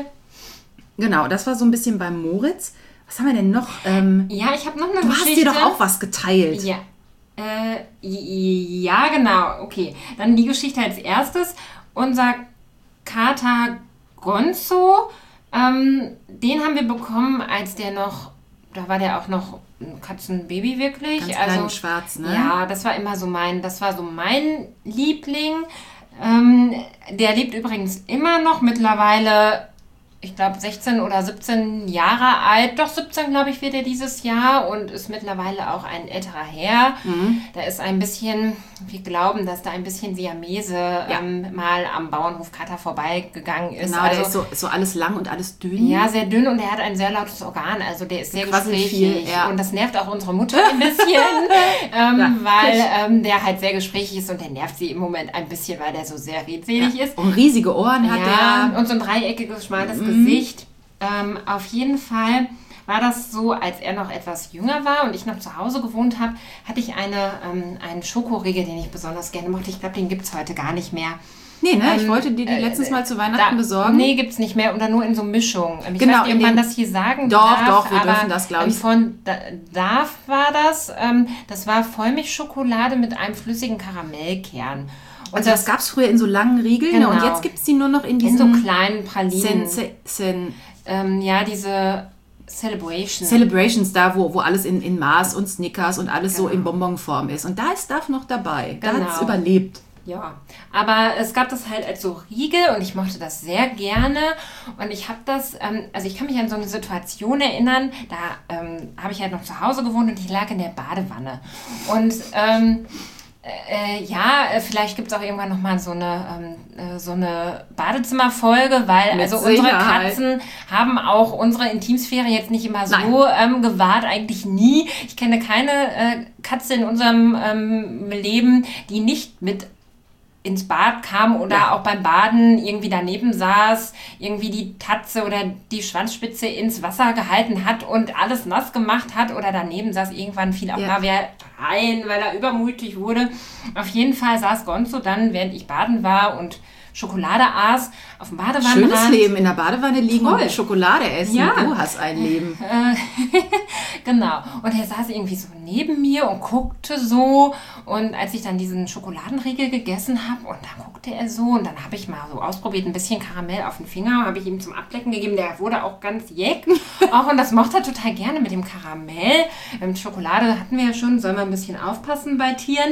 Genau, das war so ein bisschen beim Moritz. Was haben wir denn noch? Ähm, ja, ich habe noch eine du Geschichte. Du hast dir doch auch was geteilt. Ja. Äh, ja, genau. Okay, dann die Geschichte als erstes. Unser Kater Gonzo, ähm, den haben wir bekommen, als der noch... Da war der auch noch ein Katzenbaby wirklich. Ganz also klein und schwarz, ne? Ja, das war immer so mein, das war so mein Liebling. Ähm, der lebt übrigens immer noch mittlerweile, ich glaube sechzehn oder siebzehn Jahre alt. Doch siebzehn, glaube ich, wird er dieses Jahr und ist mittlerweile auch ein älterer Herr. Mhm. Da ist ein bisschen, wir glauben, dass da ein bisschen Siamese ja. ähm, mal am Bauernhof Kater vorbeigegangen ist. Genau, also, der ist so, so alles lang und alles dünn. Ja, sehr dünn und er hat ein sehr lautes Organ. Also der ist sehr gesprächig. Viel, ja. Und das nervt auch unsere Mutter ein bisschen, ähm, ja, weil ähm, der halt sehr gesprächig ist und der nervt sie im Moment ein bisschen, weil der so sehr redselig ja. ist. Und riesige Ohren hat ja, er. Und so ein dreieckiges, schmales mhm. Gesicht. Ähm, auf jeden Fall war das so, als er noch etwas jünger war und ich noch zu Hause gewohnt habe, hatte ich eine, ähm, einen Schokoriegel, den ich besonders gerne mochte. Ich glaube, den gibt es heute gar nicht mehr. Nee, ne? Ähm, ich wollte dir die äh, letztens mal zu Weihnachten da, besorgen. Nee, gibt es nicht mehr oder nur in so Mischungen. Ich genau, weiß nicht, ob man das hier sagen doch, darf. Doch, doch, wir aber, dürfen das, glaube ich. Ähm, von da, Darf war das. Ähm, das war Vollmilchschokolade mit einem flüssigen Karamellkern. Und also das, das gab es früher in so langen Riegeln, genau. Und jetzt gibt es die nur noch in diesen... In so kleinen Pralinen. Sen, Sen, ähm, ja, diese... Celebration. Celebrations, da wo, wo alles in, in Mars und Snickers und alles Genau. so in Bonbonform ist. Und da ist Duff noch dabei. Da Genau. hat es überlebt. Ja, aber es gab das halt als so Riegel und ich mochte das sehr gerne und ich habe das, ähm, also ich kann mich an so eine Situation erinnern, da ähm, habe ich halt noch zu Hause gewohnt und ich lag in der Badewanne und ähm, äh, ja, vielleicht gibt es auch irgendwann nochmal so eine, ähm, äh, so eine Badezimmerfolge, weil Mit also unsere Sicherheit. Katzen haben auch unsere Intimsphäre jetzt nicht immer so ähm, gewahrt, eigentlich nie. Ich kenne keine äh, Katze in unserem ähm, Leben, die nicht mit ins Bad kam oder Ja. auch beim Baden irgendwie daneben saß, irgendwie die Tatze oder die Schwanzspitze ins Wasser gehalten hat und alles nass gemacht hat oder daneben saß, irgendwann fiel auch Ja. mal wer rein, weil er übermütig wurde. Auf jeden Fall saß Gonzo dann, während ich baden war und Schokolade aß, auf dem Badewannenrand. Schönes Leben, in der Badewanne liegen Toll. und Schokolade essen. Ja. Du hast ein Leben. Genau. Und er saß irgendwie so neben mir und guckte so. Und als ich dann diesen Schokoladenriegel gegessen habe, und dann guckte er so, und dann habe ich mal so ausprobiert, ein bisschen Karamell auf den Finger, habe ich ihm zum Ablecken gegeben. Der wurde auch ganz jeck. Auch, und das mochte er total gerne mit dem Karamell. Ähm, Schokolade hatten wir ja schon, soll man ein bisschen aufpassen bei Tieren.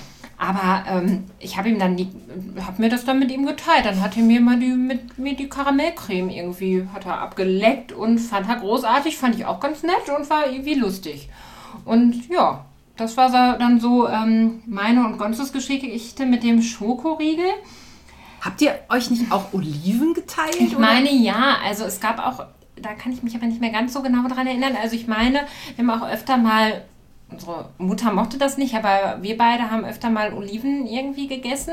Aber ähm, ich habe ihm dann die, hab mir das dann mit ihm geteilt. Dann hat er mir mal die, mit mir die Karamellcreme irgendwie hat er abgeleckt und fand er großartig, fand ich auch ganz nett und war irgendwie lustig. Und ja, das war so- dann so ähm, meine und Gonzos Geschichte mit dem Schokoriegel. Habt ihr euch nicht auch Oliven geteilt? Ich oder? meine, ja, also es gab auch, da kann ich mich aber nicht mehr ganz so genau dran erinnern. Also ich meine, wir haben auch öfter mal, unsere Mutter mochte das nicht, aber wir beide haben öfter mal Oliven irgendwie gegessen.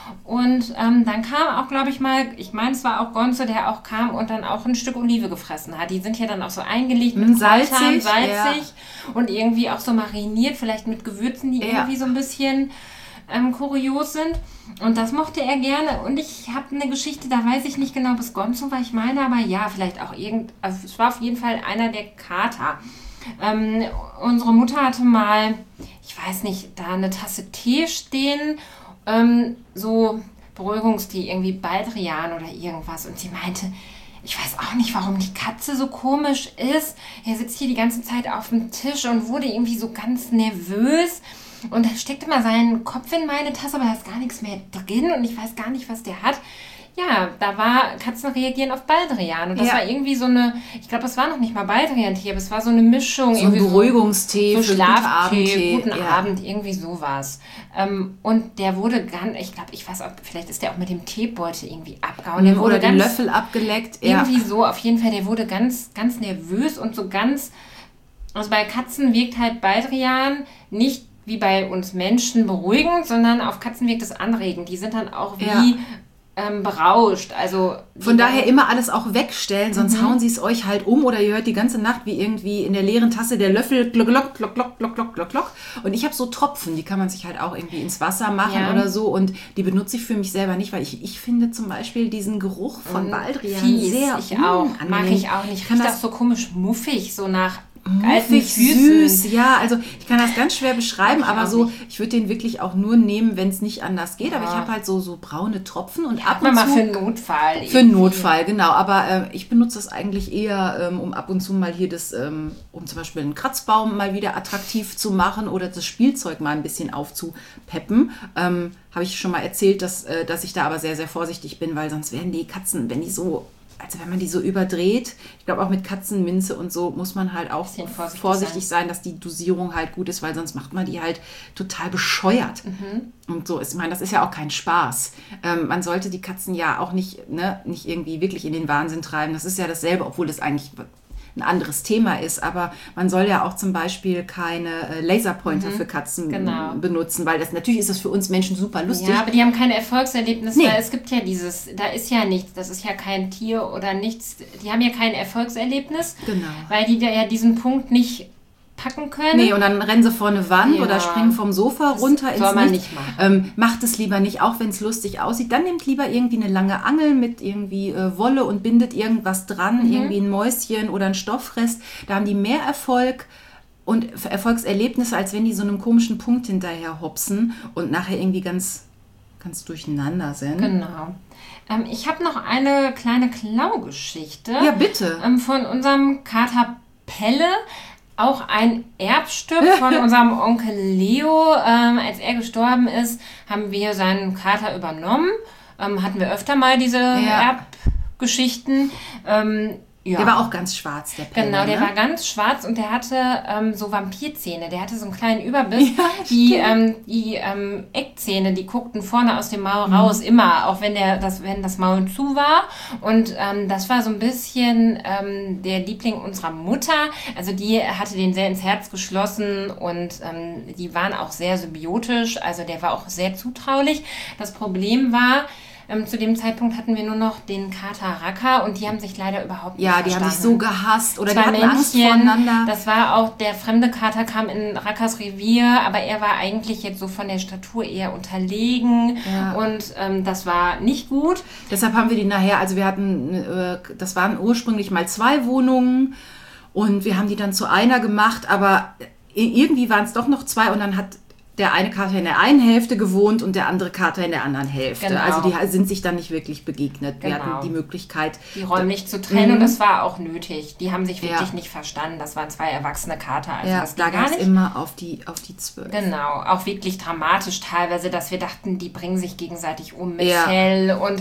Und ähm, dann kam auch, glaube ich mal, ich meine, es war auch Gonzo, der auch kam und dann auch ein Stück Olive gefressen hat. Die sind ja dann auch so eingelegt mit Mm, salzig, Kräutern, salzig und irgendwie auch so mariniert, vielleicht mit Gewürzen, die Ja. irgendwie so ein bisschen ähm, kurios sind. Und das mochte er gerne. Und ich habe eine Geschichte, da weiß ich nicht genau, ob es Gonzo war. Ich meine aber, ja, vielleicht auch irgend... Also es war auf jeden Fall einer der Kater. Ähm, unsere Mutter hatte mal, ich weiß nicht, da eine Tasse Tee stehen, ähm, so Beruhigungstee, irgendwie Baldrian oder irgendwas. Und sie meinte, ich weiß auch nicht, warum die Katze so komisch ist. Er sitzt hier die ganze Zeit auf dem Tisch und wurde irgendwie so ganz nervös. Und er steckt immer seinen Kopf in meine Tasse, aber da ist gar nichts mehr drin und ich weiß gar nicht, was der hat. Ja, da war Katzen reagieren auf Baldrian. Und das Ja. war irgendwie so eine, ich glaube, es war noch nicht mal Baldrian-Tee, aber es war so eine Mischung. So ein irgendwie Beruhigungstee so für Schlaftee, guten Abendtee. guten Ja. Abend, irgendwie sowas. Ähm, und der wurde ganz, ich glaube, ich weiß, ob, vielleicht ist der auch mit dem Teebeutel irgendwie abgehauen. Der wurde Oder den ganz, Löffel abgeleckt. Ja. irgendwie so, auf jeden Fall, der wurde ganz, ganz nervös und so ganz, also bei Katzen wirkt halt Baldrian nicht wie bei uns Menschen beruhigend, sondern auf Katzen wirkt es anregend. Die sind dann auch wie Ja. ähm, berauscht. Also Von die- daher immer alles auch wegstellen, sonst Mhm. hauen sie es euch halt um oder ihr hört die ganze Nacht wie irgendwie in der leeren Tasse der Löffel glock, glock, glock, glock, glock, glock, glock, glock. Und ich habe so Tropfen, die kann man sich halt auch irgendwie ins Wasser machen Ja. oder so und die benutze ich für mich selber nicht, weil ich, ich finde zum Beispiel diesen Geruch von Baldrian Fies, sehr ich auch. unangenehm. Mag ich auch nicht. kann Riecht auch das so komisch muffig, so nach alten muffig, Füßen. süß, ja, also ich kann das ganz schwer beschreiben, Mag ich aber auch so, nicht. ich würde den wirklich auch nur nehmen, wenn es nicht anders geht, aber Ja. ich habe halt so, so braune Tropfen und ab Hat man und mal zu für einen Notfall. für einen Notfall, genau. Aber äh, ich benutze das eigentlich eher, ähm, um ab und zu mal hier das, ähm, um zum Beispiel einen Kratzbaum mal wieder attraktiv zu machen oder das Spielzeug mal ein bisschen aufzupeppen. Ähm, Habe ich schon mal erzählt, dass, äh, dass ich da aber sehr, sehr vorsichtig bin, weil sonst werden die Katzen, wenn die so, also wenn man die so überdreht, ich glaube auch mit Katzenminze und so muss man halt auch Bisschen vorsichtig vorsichtig sein. dass die Dosierung halt gut ist, weil sonst macht man die halt total bescheuert. Mhm. Und so ist, ich meine, das ist ja auch kein Spaß. Ähm, man sollte die Katzen ja auch nicht, ne, nicht irgendwie wirklich in den Wahnsinn treiben. Das ist ja dasselbe, obwohl das eigentlich ein anderes Thema ist. Aber man soll ja auch zum Beispiel keine äh, Laserpointer für Katzen Genau. benutzen, weil das natürlich ist das für uns Menschen super lustig. Ja, aber die haben kein Erfolgserlebnis, Nee. weil es gibt ja dieses, da ist ja nichts, das ist ja kein Tier oder nichts, die haben ja kein Erfolgserlebnis, Genau. weil die da ja diesen Punkt nicht packen können. Nee, und dann rennen sie vor eine Wand Ja. oder springen vom Sofa runter ins soll man Nichts. nicht machen. Ähm, macht es lieber nicht, auch wenn es lustig aussieht. Dann nehmt lieber irgendwie eine lange Angel mit irgendwie äh, Wolle und bindet irgendwas dran, Mhm. irgendwie ein Mäuschen oder ein Stoffrest. Da haben die mehr Erfolg und Erfolgserlebnisse, als wenn die so einem komischen Punkt hinterher hopsen und nachher irgendwie ganz, ganz durcheinander sind. Genau. Ähm, ich habe noch eine kleine Klaugeschichte. Ja, bitte. Ähm, von unserem Kater Pelle, auch ein Erbstück von unserem Onkel Leo. Ähm, als er gestorben ist, haben wir seinen Kater übernommen. Ähm, hatten wir öfter mal diese Ja. Erbgeschichten. Ähm, ja. Der war auch ganz schwarz, der Pelle. Genau, der ne? war ganz schwarz und der hatte ähm, so Vampirzähne. Der hatte so einen kleinen Überbiss. Ja, die stimmt. ähm, die ähm, Eckzähne, die guckten vorne aus dem Maul raus, immer, auch wenn der das, wenn das Maul zu war. Und ähm, das war so ein bisschen ähm, der Liebling unserer Mutter. Also die hatte den sehr ins Herz geschlossen und ähm, die waren auch sehr symbiotisch. Also der war auch sehr zutraulich. Das Problem war, Ähm, zu dem Zeitpunkt hatten wir nur noch den Kater Raka und die haben sich leider überhaupt nicht Ja, die verstanden. haben sich so gehasst oder Zwei die hatten Angst Männchen, voreinander. das war auch, der fremde Kater kam in Rakas Revier, aber er war eigentlich jetzt so von der Statur eher unterlegen Ja. und ähm, das war nicht gut. Deshalb haben wir die nachher, also wir hatten, äh, das waren ursprünglich mal zwei Wohnungen und wir haben die dann zu einer gemacht, aber irgendwie waren es doch noch zwei und dann hat der eine Kater in der einen Hälfte gewohnt und der andere Kater in der anderen Hälfte. Genau. Also die sind sich dann nicht wirklich begegnet. Wir Genau. hatten die Möglichkeit, Die räumlich zu trennen Mhm. und das war auch nötig. Die haben sich wirklich Ja. nicht verstanden. Das waren zwei erwachsene Kater, also ja, das da ging gar gab es nicht. immer auf die, auf die zwölf. Genau, auch wirklich dramatisch teilweise, dass wir dachten, die bringen sich gegenseitig um mit Ja. Fell und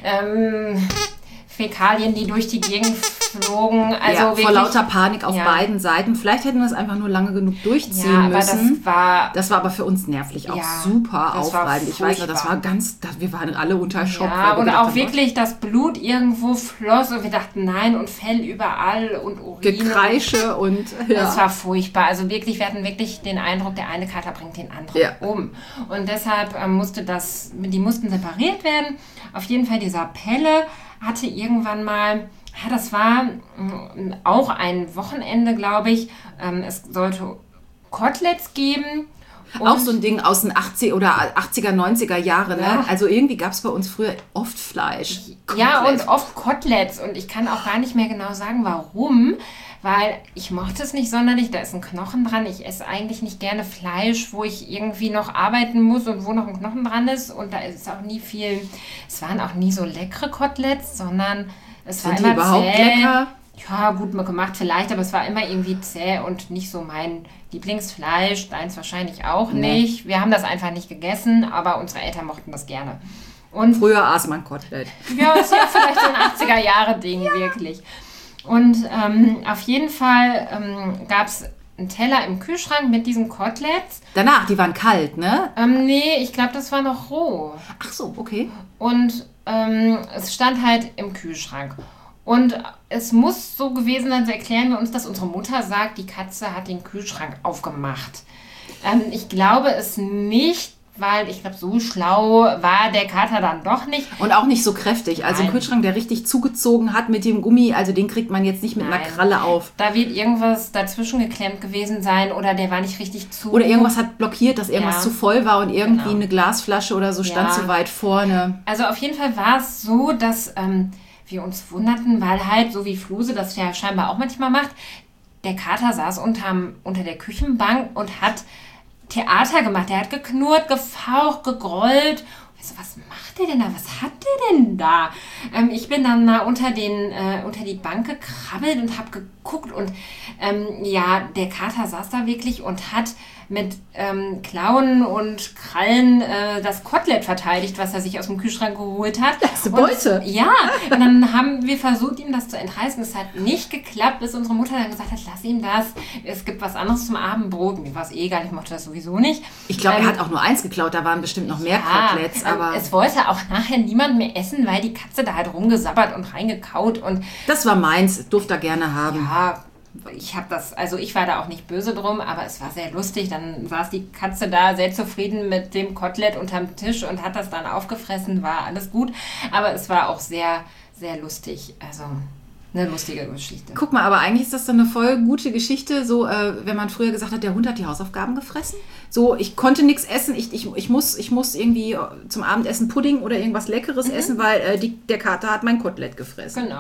ähm, Fäkalien, die durch die Gegend flogen. Also ja, wirklich, vor lauter Panik auf ja. beiden Seiten. Vielleicht hätten wir es einfach nur lange genug durchziehen Ja, aber müssen. das war... Das war aber für uns nervlich auch Ja, super das war aufreibend. Ich weiß noch, das furchtbar. war ganz, das, wir waren alle unter Schock. Ja, weil wir und gedacht auch haben, wirklich das Blut irgendwo floss und wir dachten, nein, und Fell überall und Urin. Gekreische und ja. Das war furchtbar. Also wirklich, wir hatten wirklich den Eindruck, der eine Kater bringt den anderen Ja. um. Und deshalb ähm, musste das, die mussten separiert werden. Auf jeden Fall dieser Pelle hatte irgendwann mal, ja, das war mm, auch ein Wochenende, glaube ich. Ähm, es sollte Koteletts geben. Auch Und- so ein Ding aus den achtziger oder achtziger, neunziger Jahre. Ne? Ja. Also irgendwie gab es bei uns früher oft Fleisch. Ja, Kotelett. und oft Koteletts. Und ich kann auch gar nicht mehr genau sagen, warum. Weil ich mochte es nicht sonderlich. Da ist ein Knochen dran. Ich esse eigentlich nicht gerne Fleisch, wo ich irgendwie noch arbeiten muss und wo noch ein Knochen dran ist. Und da ist auch nie viel... Es waren auch nie so leckere Koteletts, sondern es Sind war die immer überhaupt zäh. lecker? Ja, gut gemacht vielleicht, aber es war immer irgendwie zäh und nicht so mein Lieblingsfleisch. Deins wahrscheinlich auch Nee. nicht. Wir haben das einfach nicht gegessen, aber unsere Eltern mochten das gerne. Und Früher aß man Kotelett. ja, ist ja vielleicht so ein achtziger-Jahre-Ding, wirklich. Und ähm, auf jeden Fall ähm, gab es einen Teller im Kühlschrank mit diesen Koteletts. Danach, die waren kalt, ne? Ähm, nee, ich glaube, das war noch roh. Ach so, okay. Und ähm, es stand halt im Kühlschrank. Und es muss so gewesen sein, so erklären wir uns, dass unsere Mutter sagt, die Katze hat den Kühlschrank aufgemacht. Ähm, ich glaube es nicht, weil ich glaube, so schlau war der Kater dann doch nicht. Und auch nicht so kräftig. Also ein Nein. Kühlschrank, der richtig zugezogen hat mit dem Gummi, also den kriegt man jetzt nicht mit einer Nein. Kralle auf. Da wird irgendwas dazwischen geklemmt gewesen sein oder der war nicht richtig zu. Oder irgendwas hat blockiert, dass irgendwas Ja. zu voll war und irgendwie Genau. eine Glasflasche oder so stand Ja. zu weit vorne. Also auf jeden Fall war es so, dass ähm, wir uns wunderten, weil halt, so wie Fluse das ja scheinbar auch manchmal macht, der Kater saß unterm, unter der Küchenbank und hat Theater gemacht. Der hat geknurrt, gefaucht, gegrollt. Und ich so, was macht der denn da? Was hat der denn da? Ähm, ich bin dann mal unter, den, äh, unter die Bank gekrabbelt und habe geguckt. Und ähm, ja, der Kater saß da wirklich und hat mit ähm, Klauen und Krallen äh, das Kotelett verteidigt, was er sich aus dem Kühlschrank geholt hat. Das ist eine Beute. Und, ja, und dann haben wir versucht, ihm das zu entreißen. Es hat nicht geklappt, bis unsere Mutter dann gesagt hat, lass ihm das. Es gibt was anderes zum Abendbrot. Mir war es eh egal, ich mochte das sowieso nicht. Ich glaube, Ähm, er hat auch nur eins geklaut, da waren bestimmt noch mehr ja, Koteletts, ähm, aber es wollte auch nachher niemand mehr essen, weil die Katze da halt rumgesabbert und reingekaut und das war meins, durfte er gerne haben. ja, ich habe das, also ich war da auch nicht böse drum, aber es war sehr lustig. Dann saß die Katze da sehr zufrieden mit dem Kotelett unterm Tisch und hat das dann aufgefressen, war alles gut. Aber es war auch sehr, sehr lustig. Also eine lustige Geschichte. Guck mal, aber eigentlich ist das dann eine voll gute Geschichte, so äh, wenn man früher gesagt hat, der Hund hat die Hausaufgaben gefressen. So, ich konnte nichts essen, ich, ich, ich, muss, ich muss irgendwie zum Abendessen Pudding oder irgendwas Leckeres essen, weil äh, die, der Kater hat mein Kotelett gefressen. Genau.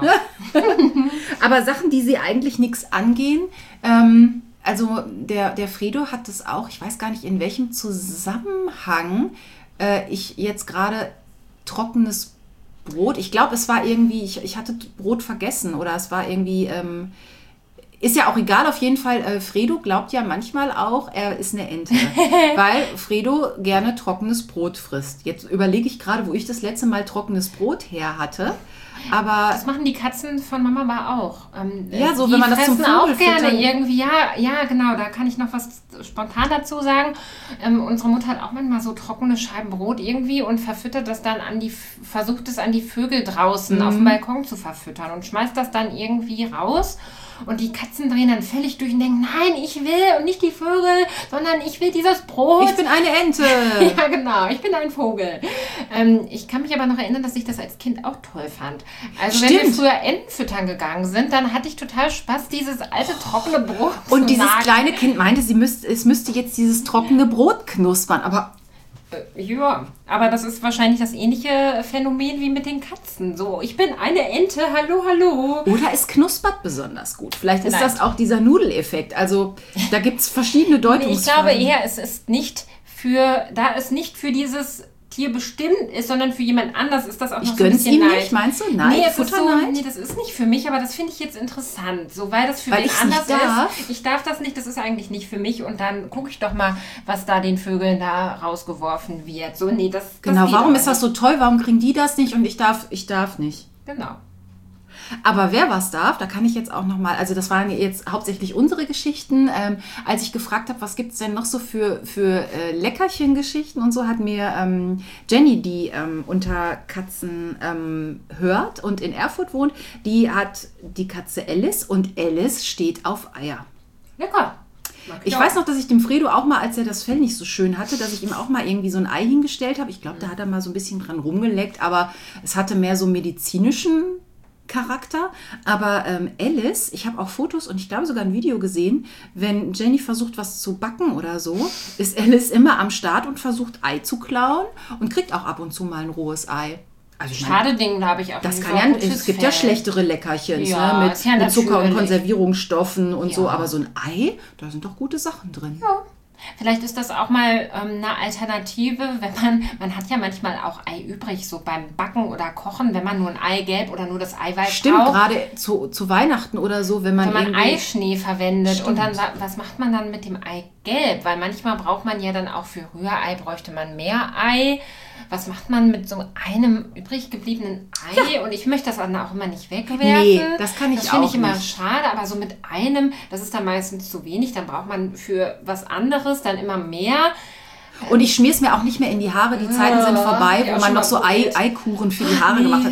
Aber Sachen, die sie eigentlich nichts angehen, ähm, also der, der Fredo hat das auch, ich weiß gar nicht in welchem Zusammenhang äh, ich jetzt gerade trockenes Brot, ich glaube es war irgendwie, ich, ich hatte Brot vergessen oder es war irgendwie, ähm, Ist ja auch egal, auf jeden Fall. Äh, Fredo glaubt ja manchmal auch, er ist eine Ente, weil Fredo gerne trockenes Brot frisst. Jetzt überlege ich gerade, wo ich das letzte Mal trockenes Brot her hatte. Aber das machen die Katzen von Mama aber auch. Ähm, ja, so die wenn man das zum fressen Vogel auch gerne füttern. irgendwie. Ja, ja, genau. Da kann ich noch was spontan dazu sagen. Ähm, unsere Mutter hat auch manchmal so trockene Scheiben Brot irgendwie und verfüttert das dann an die, versucht es an die Vögel draußen auf dem Balkon zu verfüttern und schmeißt das dann irgendwie raus. Und die Katzen drehen dann völlig durch und denken, nein, ich will und nicht die Vögel, sondern ich will dieses Brot. Ich bin eine Ente. Ja, genau, ich bin ein Vogel. Ähm, ich kann mich aber noch erinnern, dass ich das als Kind auch toll fand. Also Stimmt. wenn wir früher Enten füttern gegangen sind, dann hatte ich total Spaß, dieses alte trockene Brot zu Und dieses nagen. kleine Kind meinte, sie müsste, es müsste jetzt dieses trockene Brot knuspern. Aber Äh, Ja, aber das ist wahrscheinlich das ähnliche Phänomen wie mit den Katzen. So, ich bin eine Ente, hallo, hallo. oder es knuspert besonders gut. Vielleicht ist Nein. das auch dieser Nudeleffekt. Also da gibt es verschiedene Nee, Deutungsweisen. ich glaube eher, es ist nicht für, da es nicht für dieses Tier bestimmt ist, sondern für jemand anders ist das auch Ich noch so ein gönn's bisschen ihm Neid. nicht, meinst du? Neid? Nee, es ist so, Futterneid? nee, das ist nicht für mich, aber das finde ich jetzt interessant. So, weil das für Weil wen ich's anders nicht darf? ist. Ich darf das nicht, das ist eigentlich nicht für mich. Und dann gucke ich doch mal, was da den Vögeln da rausgeworfen wird. So, nee, das, das Genau, geht warum aber ist das so toll? Warum kriegen die das nicht und ich darf, ich darf nicht? nicht. Genau. Aber wer was darf, da kann ich jetzt auch nochmal, also das waren jetzt hauptsächlich unsere Geschichten. Ähm, als ich gefragt habe, was gibt es denn noch so für, für äh, Leckerchen-Geschichten und so, hat mir ähm, Jenny, die ähm, unter Katzen ähm, hört und in Erfurt wohnt, die hat die Katze Alice und Alice steht auf Eier. Lecker. Mag Ich auch. weiß noch, dass ich dem Fredo auch mal, als er das Fell nicht so schön hatte, dass ich ihm auch mal irgendwie so ein Ei hingestellt habe. Ich glaube, da hat er mal so ein bisschen dran rumgeleckt, aber es hatte mehr so medizinischen Charakter. Aber ähm, Alice, ich habe auch Fotos und ich glaube sogar ein Video gesehen, wenn Jenny versucht, was zu backen oder so, ist Alice immer am Start und versucht, Ei zu klauen und kriegt auch ab und zu mal ein rohes Ei. Also ich meine, Schade Ding, da habe ich auch das lieber kann ja, gutes es gibt ja Fell. schlechtere Leckerchen Ja, ne, mit, ist ja mit Zucker und natürlich. Konservierungsstoffen und so, Ja. aber so ein Ei, da sind doch gute Sachen drin. Ja. Vielleicht ist das auch mal ähm, eine Alternative, wenn man, man hat ja manchmal auch Ei übrig, so beim Backen oder Kochen, wenn man nur ein Eigelb oder nur das Eiweiß Stimmt, braucht. gerade zu, zu Weihnachten oder so, wenn man, Wenn man irgendwie... Eischnee verwendet Stimmt. und dann, wa- was macht man dann mit dem Eigelb? Weil manchmal braucht man ja dann auch für Rührei, bräuchte man mehr Ei. Was macht man mit so einem übrig gebliebenen Ei? Und ich möchte das dann auch immer nicht wegwerfen. Nee, das kann ich Das finde auch ich immer nicht. schade, aber so mit einem, das ist dann meistens zu wenig. Dann braucht man für was anderes dann immer mehr. Und ich schmier es mir auch nicht mehr in die Haare, die Zeiten sind vorbei, ja, wo man schon noch mal so Ei, probiert. Eikuchen für die Haare gemacht hat.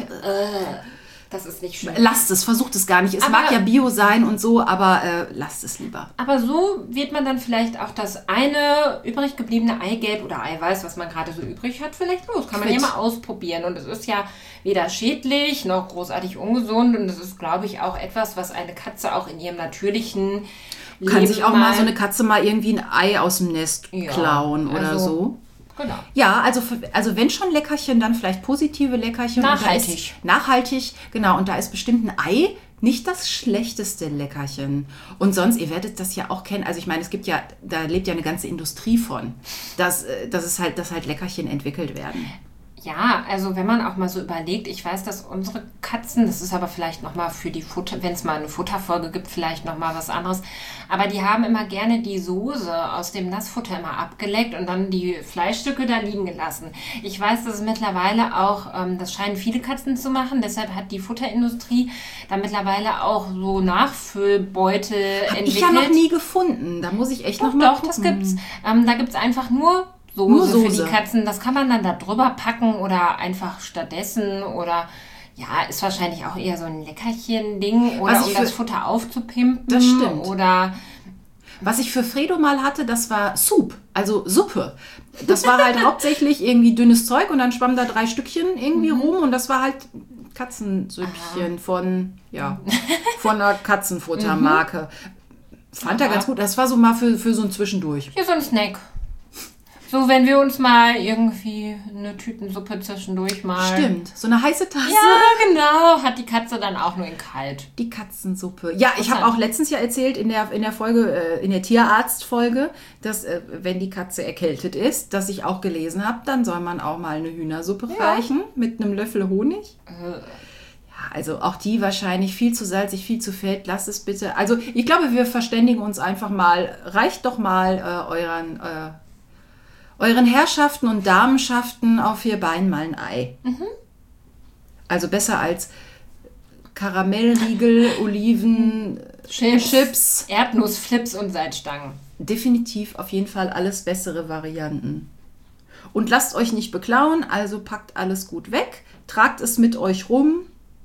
Das ist nicht schön. Lasst es, versucht es gar nicht. Es Aber- mag ja Bio sein und so, aber äh, lasst es lieber. Aber so wird man dann vielleicht auch das eine übrig gebliebene Eigelb oder Eiweiß, was man gerade so übrig hat, vielleicht los. Kann man Quitt. ja mal ausprobieren. Und es ist ja weder schädlich noch großartig ungesund. Und es ist, glaube ich, auch etwas, was eine Katze auch in ihrem natürlichen Leben Kann sich auch mal so eine Katze mal irgendwie ein Ei aus dem Nest Ja, klauen oder also- so. Genau. Ja, also, für- also wenn schon Leckerchen, dann vielleicht positive Leckerchen. Und da Nachhaltig. Ist, nachhaltig, genau. Und da ist bestimmt ein Ei nicht das schlechteste Leckerchen. Und sonst, ihr werdet das ja auch kennen. Also ich meine, es gibt ja, da lebt ja eine ganze Industrie von, dass, äh, dass es halt, dass halt Leckerchen entwickelt werden. Ja, also wenn man auch mal so überlegt, ich weiß, dass unsere Katzen, das ist aber vielleicht nochmal für die Futter, wenn es mal eine Futterfolge gibt, vielleicht nochmal was anderes, aber die haben immer gerne die Soße aus dem Nassfutter immer abgeleckt und dann die Fleischstücke da liegen gelassen. Ich weiß, dass es mittlerweile auch, ähm, das scheinen viele Katzen zu machen, deshalb hat die Futterindustrie da mittlerweile auch so Nachfüllbeutel entwickelt. Ich ja noch nie gefunden. Da muss ich echt Doch, noch mal doch, das gucken. gibt's. Ähm, da gibt's einfach nur Soße, Nur für Soße. die Katzen. Das kann man dann da drüber packen oder einfach stattdessen oder ja, ist wahrscheinlich auch eher so ein Leckerchen-Ding oder Was ich um für- das Futter aufzupimpen. Das stimmt. Oder Was ich für Fredo mal hatte, das war Soup, also Suppe. Das war halt hauptsächlich irgendwie dünnes Zeug und dann schwammen da drei Stückchen irgendwie rum und das war halt Katzensüppchen von, ja, von einer Katzenfuttermarke. Fand er Aha. ganz gut. Das war so mal für, für so ein Zwischendurch. hier so ein Snack. So, wenn wir uns mal irgendwie eine Tütensuppe zwischendurch mal... Stimmt, so eine heiße Tasse. Ja, genau. Hat die Katze dann auch nur in kalt. Die Katzensuppe. Ja, ich habe Interessant. auch letztens ja erzählt in der, in der Folge, äh, in der Tierarztfolge, dass äh, wenn die Katze erkältet ist, dass ich auch gelesen habe, dann soll man auch mal eine Hühnersuppe Ja. reichen mit einem Löffel Honig. Äh, Also auch die wahrscheinlich viel zu salzig, viel zu fett. Lasst es bitte. Also ich glaube, wir verständigen uns einfach mal. Reicht doch mal äh, euren, äh, euren Herrschaften und Damenschaften auf vier Beinen mal ein Ei. Mhm. Also besser als Karamellriegel, Oliven, Chips, Chips. Erdnussflips und Salzstangen. Definitiv auf jeden Fall alles bessere Varianten. Und lasst euch nicht beklauen, also packt alles gut weg, tragt es mit euch rum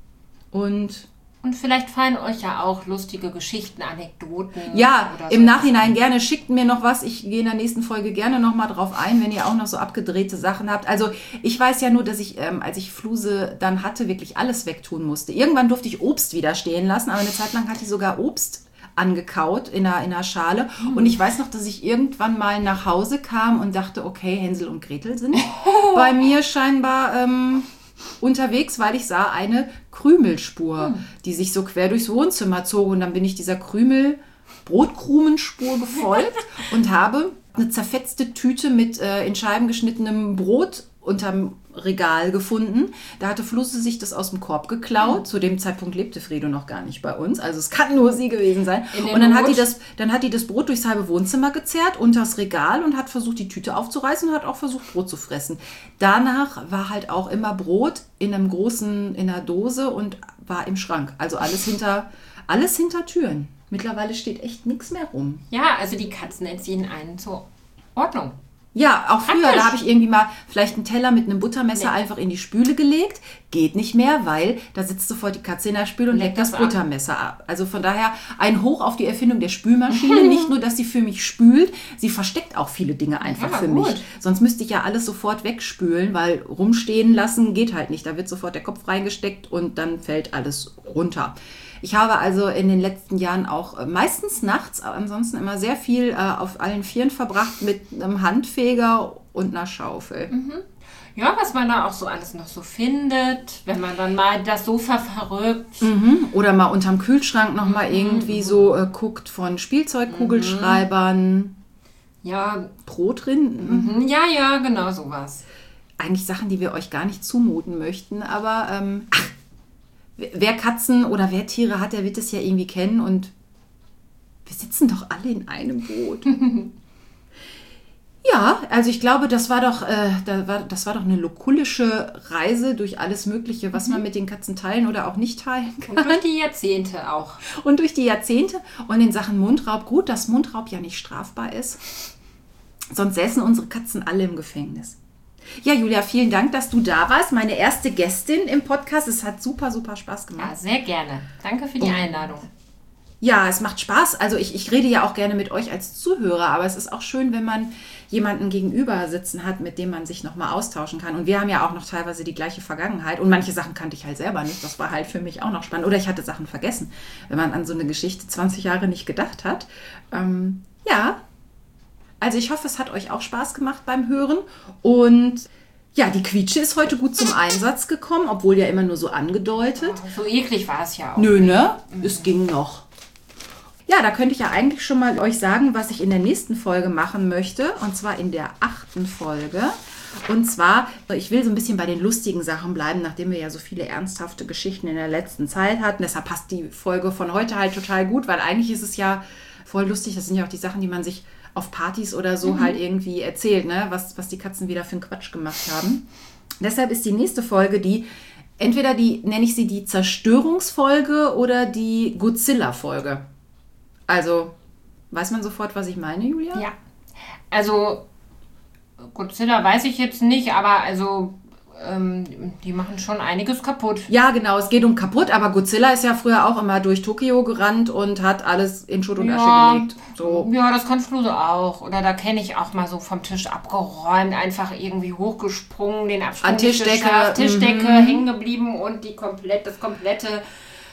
und... Und vielleicht fallen euch ja auch lustige Geschichten, Anekdoten. Ja, oder im so. Nachhinein gerne. Schickt mir noch was. Ich gehe in der nächsten Folge gerne nochmal drauf ein, wenn ihr auch noch so abgedrehte Sachen habt. Also ich weiß ja nur, dass ich, ähm, als ich Fluse dann hatte, wirklich alles wegtun musste. Irgendwann durfte ich Obst wieder stehen lassen, aber eine Zeit lang hatte ich sogar Obst angekaut in einer, in einer Schale. Hm. Und ich weiß noch, dass ich irgendwann mal nach Hause kam und dachte, okay, Hänsel und Gretel sind bei mir scheinbar... Ähm, unterwegs, weil ich sah eine Krümelspur, hm. die sich so quer durchs Wohnzimmer zog. Und dann bin ich dieser Krümel, Brotkrumenspur gefolgt und habe eine zerfetzte Tüte mit äh, in Scheiben geschnittenem Brot unterm Regal gefunden. Da hatte Fluse sich das aus dem Korb geklaut. Hm. Zu dem Zeitpunkt lebte Fredo noch gar nicht bei uns. Also es kann nur sie gewesen sein. Und dann hat, die das, dann hat die das Brot durchs halbe Wohnzimmer gezerrt, unters Regal und hat versucht, die Tüte aufzureißen und hat auch versucht, Brot zu fressen. Danach war halt auch immer Brot in einem großen, in einer Dose und war im Schrank. Also alles hinter, alles hinter Türen. Mittlerweile steht echt nichts mehr rum. Ja, also die Katzen entziehen einen zur Ordnung. Ja, auch früher, Praktisch. Da habe ich irgendwie mal vielleicht einen Teller mit einem Buttermesser nee. einfach in die Spüle gelegt. Geht nicht mehr, weil da sitzt sofort die Katze in der Spüle und leckt das, das Buttermesser ab. Also von daher ein Hoch auf die Erfindung der Spülmaschine. Nicht nur, dass sie für mich spült, sie versteckt auch viele Dinge einfach ja, für gut. mich. Sonst müsste ich ja alles sofort wegspülen, weil rumstehen lassen geht halt nicht. Da wird sofort der Kopf reingesteckt und dann fällt alles runter. Ich habe also in den letzten Jahren auch meistens nachts, aber ansonsten immer sehr viel äh, auf allen Vieren verbracht mit einem Handfeger und einer Schaufel. Mhm. Ja, was man da auch so alles noch so findet, wenn man dann mal das Sofa verrückt. Mhm. Oder mal unterm Kühlschrank noch mal mhm. irgendwie so äh, guckt von Spielzeugkugelschreibern. Mhm. Ja. Brotrinden. Mhm. Ja, ja, genau sowas. Eigentlich Sachen, die wir euch gar nicht zumuten möchten, aber ähm, ach, wer Katzen oder wer Tiere hat, der wird es ja irgendwie kennen und wir sitzen doch alle in einem Boot. Ja, also ich glaube, das war doch, äh, das war, das war doch eine lokulische Reise durch alles Mögliche, was mhm. man mit den Katzen teilen oder auch nicht teilen kann. Und durch die Jahrzehnte auch. Und durch die Jahrzehnte. Und in Sachen Mundraub, gut, dass Mundraub ja nicht strafbar ist. Sonst säßen unsere Katzen alle im Gefängnis. Ja, Julia, vielen Dank, dass du da warst. Meine erste Gästin im Podcast. Es hat super, super Spaß gemacht. Ja, sehr gerne. Danke für die oh. Einladung. Ja, es macht Spaß. Also ich, ich rede ja auch gerne mit euch als Zuhörer, aber es ist auch schön, wenn man jemanden gegenüber sitzen hat, mit dem man sich nochmal austauschen kann. Und wir haben ja auch noch teilweise die gleiche Vergangenheit. Und manche Sachen kannte ich halt selber nicht. Das war halt für mich auch noch spannend. Oder ich hatte Sachen vergessen, wenn man an so eine Geschichte zwanzig Jahre nicht gedacht hat. Ähm, ja, also ich hoffe, es hat euch auch Spaß gemacht beim Hören. Und ja, die Quietsche ist heute gut zum Einsatz gekommen, obwohl ja immer nur so angedeutet. Oh, so eklig war es ja auch. Nö, ne? Mhm. Es ging noch. Ja, da könnte ich ja eigentlich schon mal euch sagen, was ich in der nächsten Folge machen möchte. Und zwar in der achten Folge. Und zwar, ich will so ein bisschen bei den lustigen Sachen bleiben, nachdem wir ja so viele ernsthafte Geschichten in der letzten Zeit hatten. Deshalb passt die Folge von heute halt total gut, weil eigentlich ist es ja voll lustig. Das sind ja auch die Sachen, die man sich auf Partys oder so mhm. halt irgendwie erzählt, ne? was, was die Katzen wieder für einen Quatsch gemacht haben. Deshalb ist die nächste Folge die, entweder die, nenne ich sie die Zerstörungsfolge oder die Godzilla-Folge. Also, weiß man sofort, was ich meine, Julia? Ja, also Godzilla weiß ich jetzt nicht, aber also ähm, die machen schon einiges kaputt. Ja, genau, es geht um kaputt, aber Godzilla ist ja früher auch immer durch Tokio gerannt und hat alles in Schutt und Asche ja, gelegt. So. Ja, das kann Fluse auch. Oder da kenne ich auch mal so vom Tisch abgeräumt, einfach irgendwie hochgesprungen, den Absprung an Tischdecke, geschafft, Tischdecke mhm. hängen geblieben und die komplett, das komplette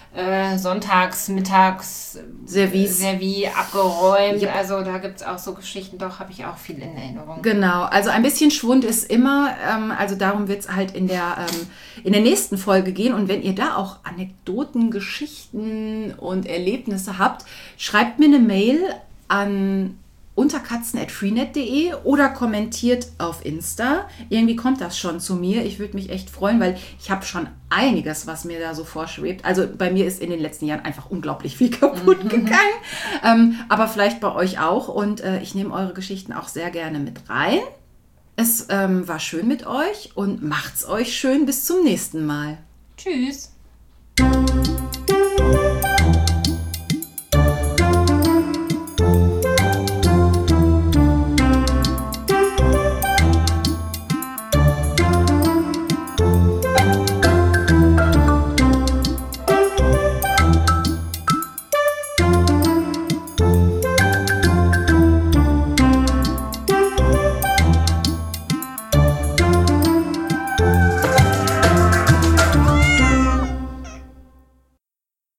Äh, sonntags, mittags Service, Service abgeräumt. Yep. Also da gibt es auch so Geschichten, doch habe ich auch viel in Erinnerung. Genau, also ein bisschen Schwund ist immer, ähm, also darum wird es halt in der, ähm, in der nächsten Folge gehen. Und wenn ihr da auch Anekdoten, Geschichten und Erlebnisse habt, schreibt mir eine Mail an unter katzen at freenet punkt de oder kommentiert auf Insta. Irgendwie kommt das schon zu mir. Ich würde mich echt freuen, weil ich habe schon einiges, was mir da so vorschwebt. Also bei mir ist in den letzten Jahren einfach unglaublich viel kaputt mhm. gegangen. Ähm, aber vielleicht bei euch auch. Und äh, ich nehme eure Geschichten auch sehr gerne mit rein. Es ähm, war schön mit euch und macht's euch schön. Bis zum nächsten Mal. Tschüss.